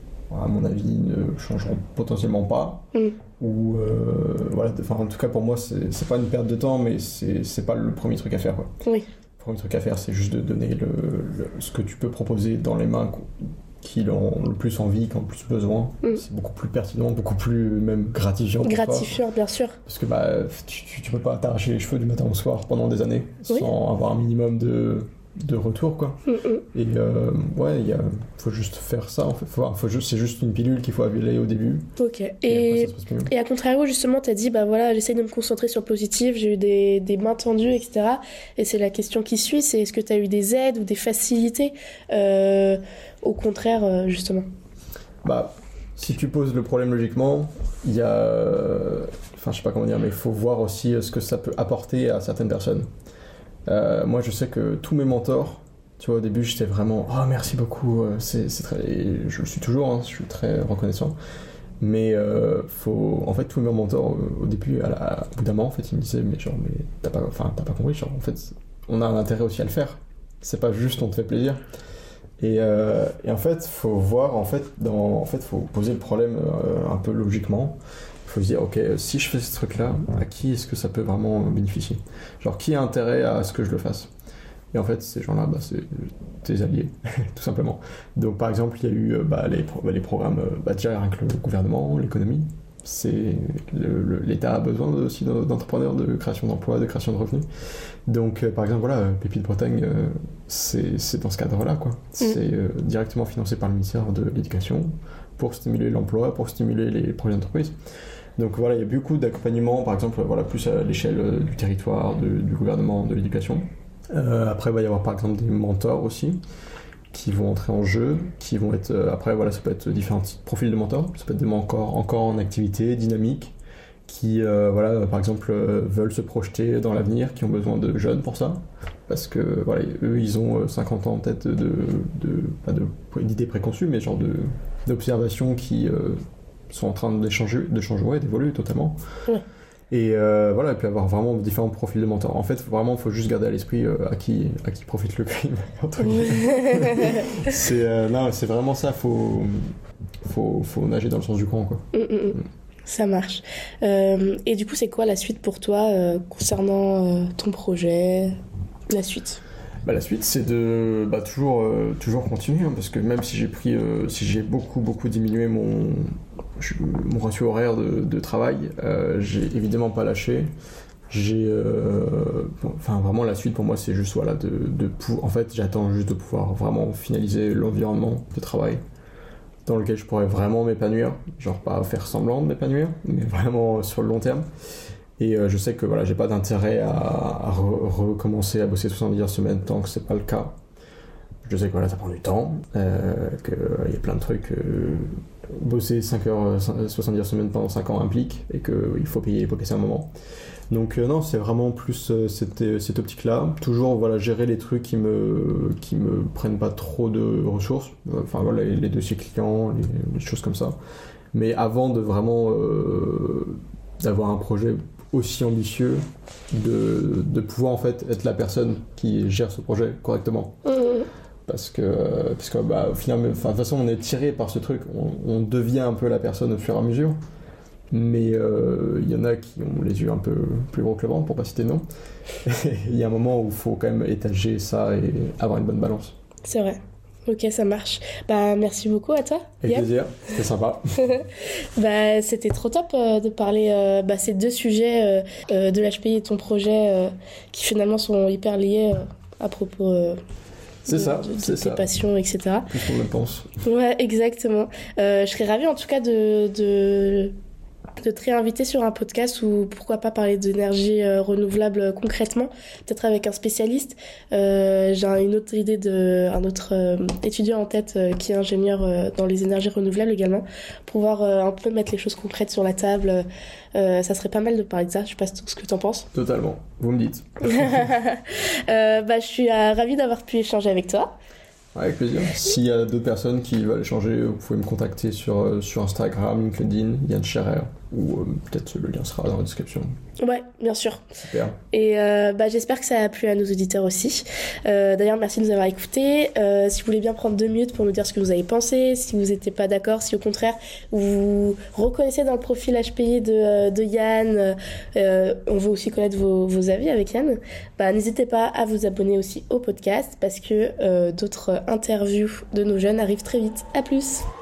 à mon avis, ne changeront potentiellement pas. Mm. Ou, euh, voilà, en tout cas, pour moi, c'est, c'est pas une perte de temps, mais c'est, c'est pas le premier truc à faire, quoi. Oui. Le premier truc à faire, c'est juste de donner le, le, ce que tu peux proposer dans les mains qui ont le plus envie, qui ont le plus besoin. Mm. C'est beaucoup plus pertinent, beaucoup plus même gratifiant. Gratifiant, bien sûr. Parce que bah, tu, tu, tu peux pas t'arracher les cheveux du matin au soir pendant des années oui. sans avoir un minimum de... de retour quoi. Mm-mm. Et euh, ouais, il faut juste faire ça en fait. Faut, faut juste, c'est juste une pilule qu'il faut avaler au début. Ok. Et, et, et à contrario justement t'as dit bah voilà j'essaie de me concentrer sur le positif, j'ai eu des, des mains tendues etc. Et c'est la question qui suit, c'est est-ce que t'as eu des aides ou des facilités euh, au contraire euh, justement. Bah si tu poses le problème logiquement, il y a enfin je sais pas comment dire mais il faut voir aussi ce que ça peut apporter à certaines personnes. Euh, moi je sais que tous mes mentors, tu vois au début j'étais vraiment oh merci beaucoup, c'est, c'est très... et je le suis toujours, hein, je suis très reconnaissant, mais euh, faut... en fait tous mes mentors au début, à la... à bout d'un moment en fait ils me disaient mais genre mais t'as pas, enfin, t'as pas compris, genre en fait on a un intérêt aussi à le faire, c'est pas juste on te fait plaisir. Et, euh, et en fait faut voir en fait, dans... en fait faut poser le problème euh, un peu logiquement. Il faut se dire, ok, si je fais ce truc-là, à qui est-ce que ça peut vraiment bénéficier ? Genre, qui a intérêt à ce que je le fasse ? Et en fait, ces gens-là, bah, c'est tes alliés, tout simplement. Donc, par exemple, il y a eu bah, les, bah, les programmes, bah, déjà rien que le gouvernement, l'économie. C'est le, le, L'État a besoin aussi d'entrepreneurs, de création d'emplois, de création de revenus. Donc, euh, par exemple, voilà, Pépite Bretagne, euh, c'est, c'est dans ce cadre-là, quoi. C'est euh, directement financé par le ministère de l'Éducation pour stimuler l'emploi, pour stimuler les projets d'entreprise. Donc voilà, il y a beaucoup d'accompagnement, par exemple, voilà, plus à l'échelle du territoire, de, du gouvernement, de l'éducation. Euh, après, il va y avoir par exemple des mentors aussi qui vont entrer en jeu, qui vont être... Euh, après, voilà, ça peut être différents types de profils de mentors. Ça peut être des mentors encore en activité, dynamiques, qui, euh, voilà, par exemple, euh, veulent se projeter dans l'avenir, qui ont besoin de jeunes pour ça. Parce que, voilà, eux, ils ont cinquante ans peut-être de... de pas de, d'idées préconçues, mais genre de, d'observations qui euh, sont en train d'échanger, de changer, ouais, d'évoluer totalement. Ouais. Et euh, voilà, et puis avoir vraiment différents profils de mentors. En fait, vraiment, il faut juste garder à l'esprit euh, à, qui, à qui profite le crime. c'est, euh, non, c'est vraiment ça, il faut, faut, faut nager dans le sens du courant, quoi. Mm, mm, mm. Ça marche. Euh, et du coup, c'est quoi la suite pour toi euh, concernant euh, ton projet, la suite ? Bah, la suite, c'est de bah, toujours, euh, toujours continuer, hein, parce que même si j'ai pris, euh, si j'ai beaucoup, beaucoup diminué mon, je, mon ratio horaire de, de travail, euh, j'ai évidemment pas lâché. J'ai, euh, bon, enfin, vraiment, la suite pour moi, c'est juste, voilà, de, de pou- en fait, j'attends juste de pouvoir vraiment finaliser l'environnement de travail dans lequel je pourrais vraiment m'épanouir, genre pas faire semblant de m'épanouir, mais vraiment sur le long terme. Et euh, je sais que voilà, j'ai pas d'intérêt à, à re- recommencer à bosser soixante-dix heures semaine tant que c'est pas le cas. Je sais que voilà, ça prend du temps, euh, qu'il euh, y a plein de trucs. Euh, bosser cinq heures, soixante-dix heures semaine pendant cinq ans implique et qu'il faut payer les pots cassés à un moment. Donc euh, non, c'est vraiment plus euh, cette, cette optique-là. Toujours voilà, gérer les trucs qui me, qui me prennent pas trop de ressources. Enfin voilà, les, les dossiers clients, les, les choses comme ça. Mais avant de vraiment euh, d'avoir un projet aussi ambitieux, de, de pouvoir en fait être la personne qui gère ce projet correctement. Mmh. Parce que, parce que bah, au final, de toute façon, on est tiré par ce truc. On, on devient un peu la personne au fur et à mesure. Mais il euh, y en a qui ont les yeux un peu plus gros que le ventre, pour pas citer de nom. Il y a un moment où il faut quand même étager ça et avoir une bonne balance. C'est vrai. Ok, ça marche. Bah, merci beaucoup à toi. Avec Yann. Plaisir, c'était sympa. Bah, c'était trop top euh, de parler euh, bah, ces deux sujets euh, euh, de l'H P I et ton projet euh, qui finalement sont hyper liés euh, à propos euh, c'est de, ça, de, de c'est tes ça. passions, et cetera. Plus qu'on le pense. Ouais, exactement. Euh, je serais ravie en tout cas de... de... de te réinviter sur un podcast ou pourquoi pas parler d'énergie euh, renouvelable concrètement, peut-être avec un spécialiste. Euh, j'ai une autre idée de un autre euh, étudiant en tête euh, qui est ingénieur euh, dans les énergies renouvelables également, pour pouvoir euh, un peu mettre les choses concrètes sur la table. Euh, ça serait pas mal de parler de ça. Je sais pas ce que t'en penses. Totalement. Vous me dites. euh, bah, je suis euh, ravie d'avoir pu échanger avec toi. Avec plaisir. S'il y a d'autres personnes qui veulent échanger, vous pouvez me contacter sur, sur Instagram, LinkedIn, Yann Scherer, ou euh, peut-être le lien sera dans la description. Ouais, bien sûr. Super. Et euh, bah, j'espère que ça a plu à nos auditeurs aussi. Euh, d'ailleurs, merci de nous avoir écoutés. Euh, si vous voulez bien prendre deux minutes pour nous dire ce que vous avez pensé, si vous n'étiez pas d'accord, si au contraire vous reconnaissez dans le profil H P I de, de Yann, euh, on veut aussi connaître vos, vos avis avec Yann, bah, n'hésitez pas à vous abonner aussi au podcast parce que euh, d'autres interviews de nos jeunes arrivent très vite. À plus.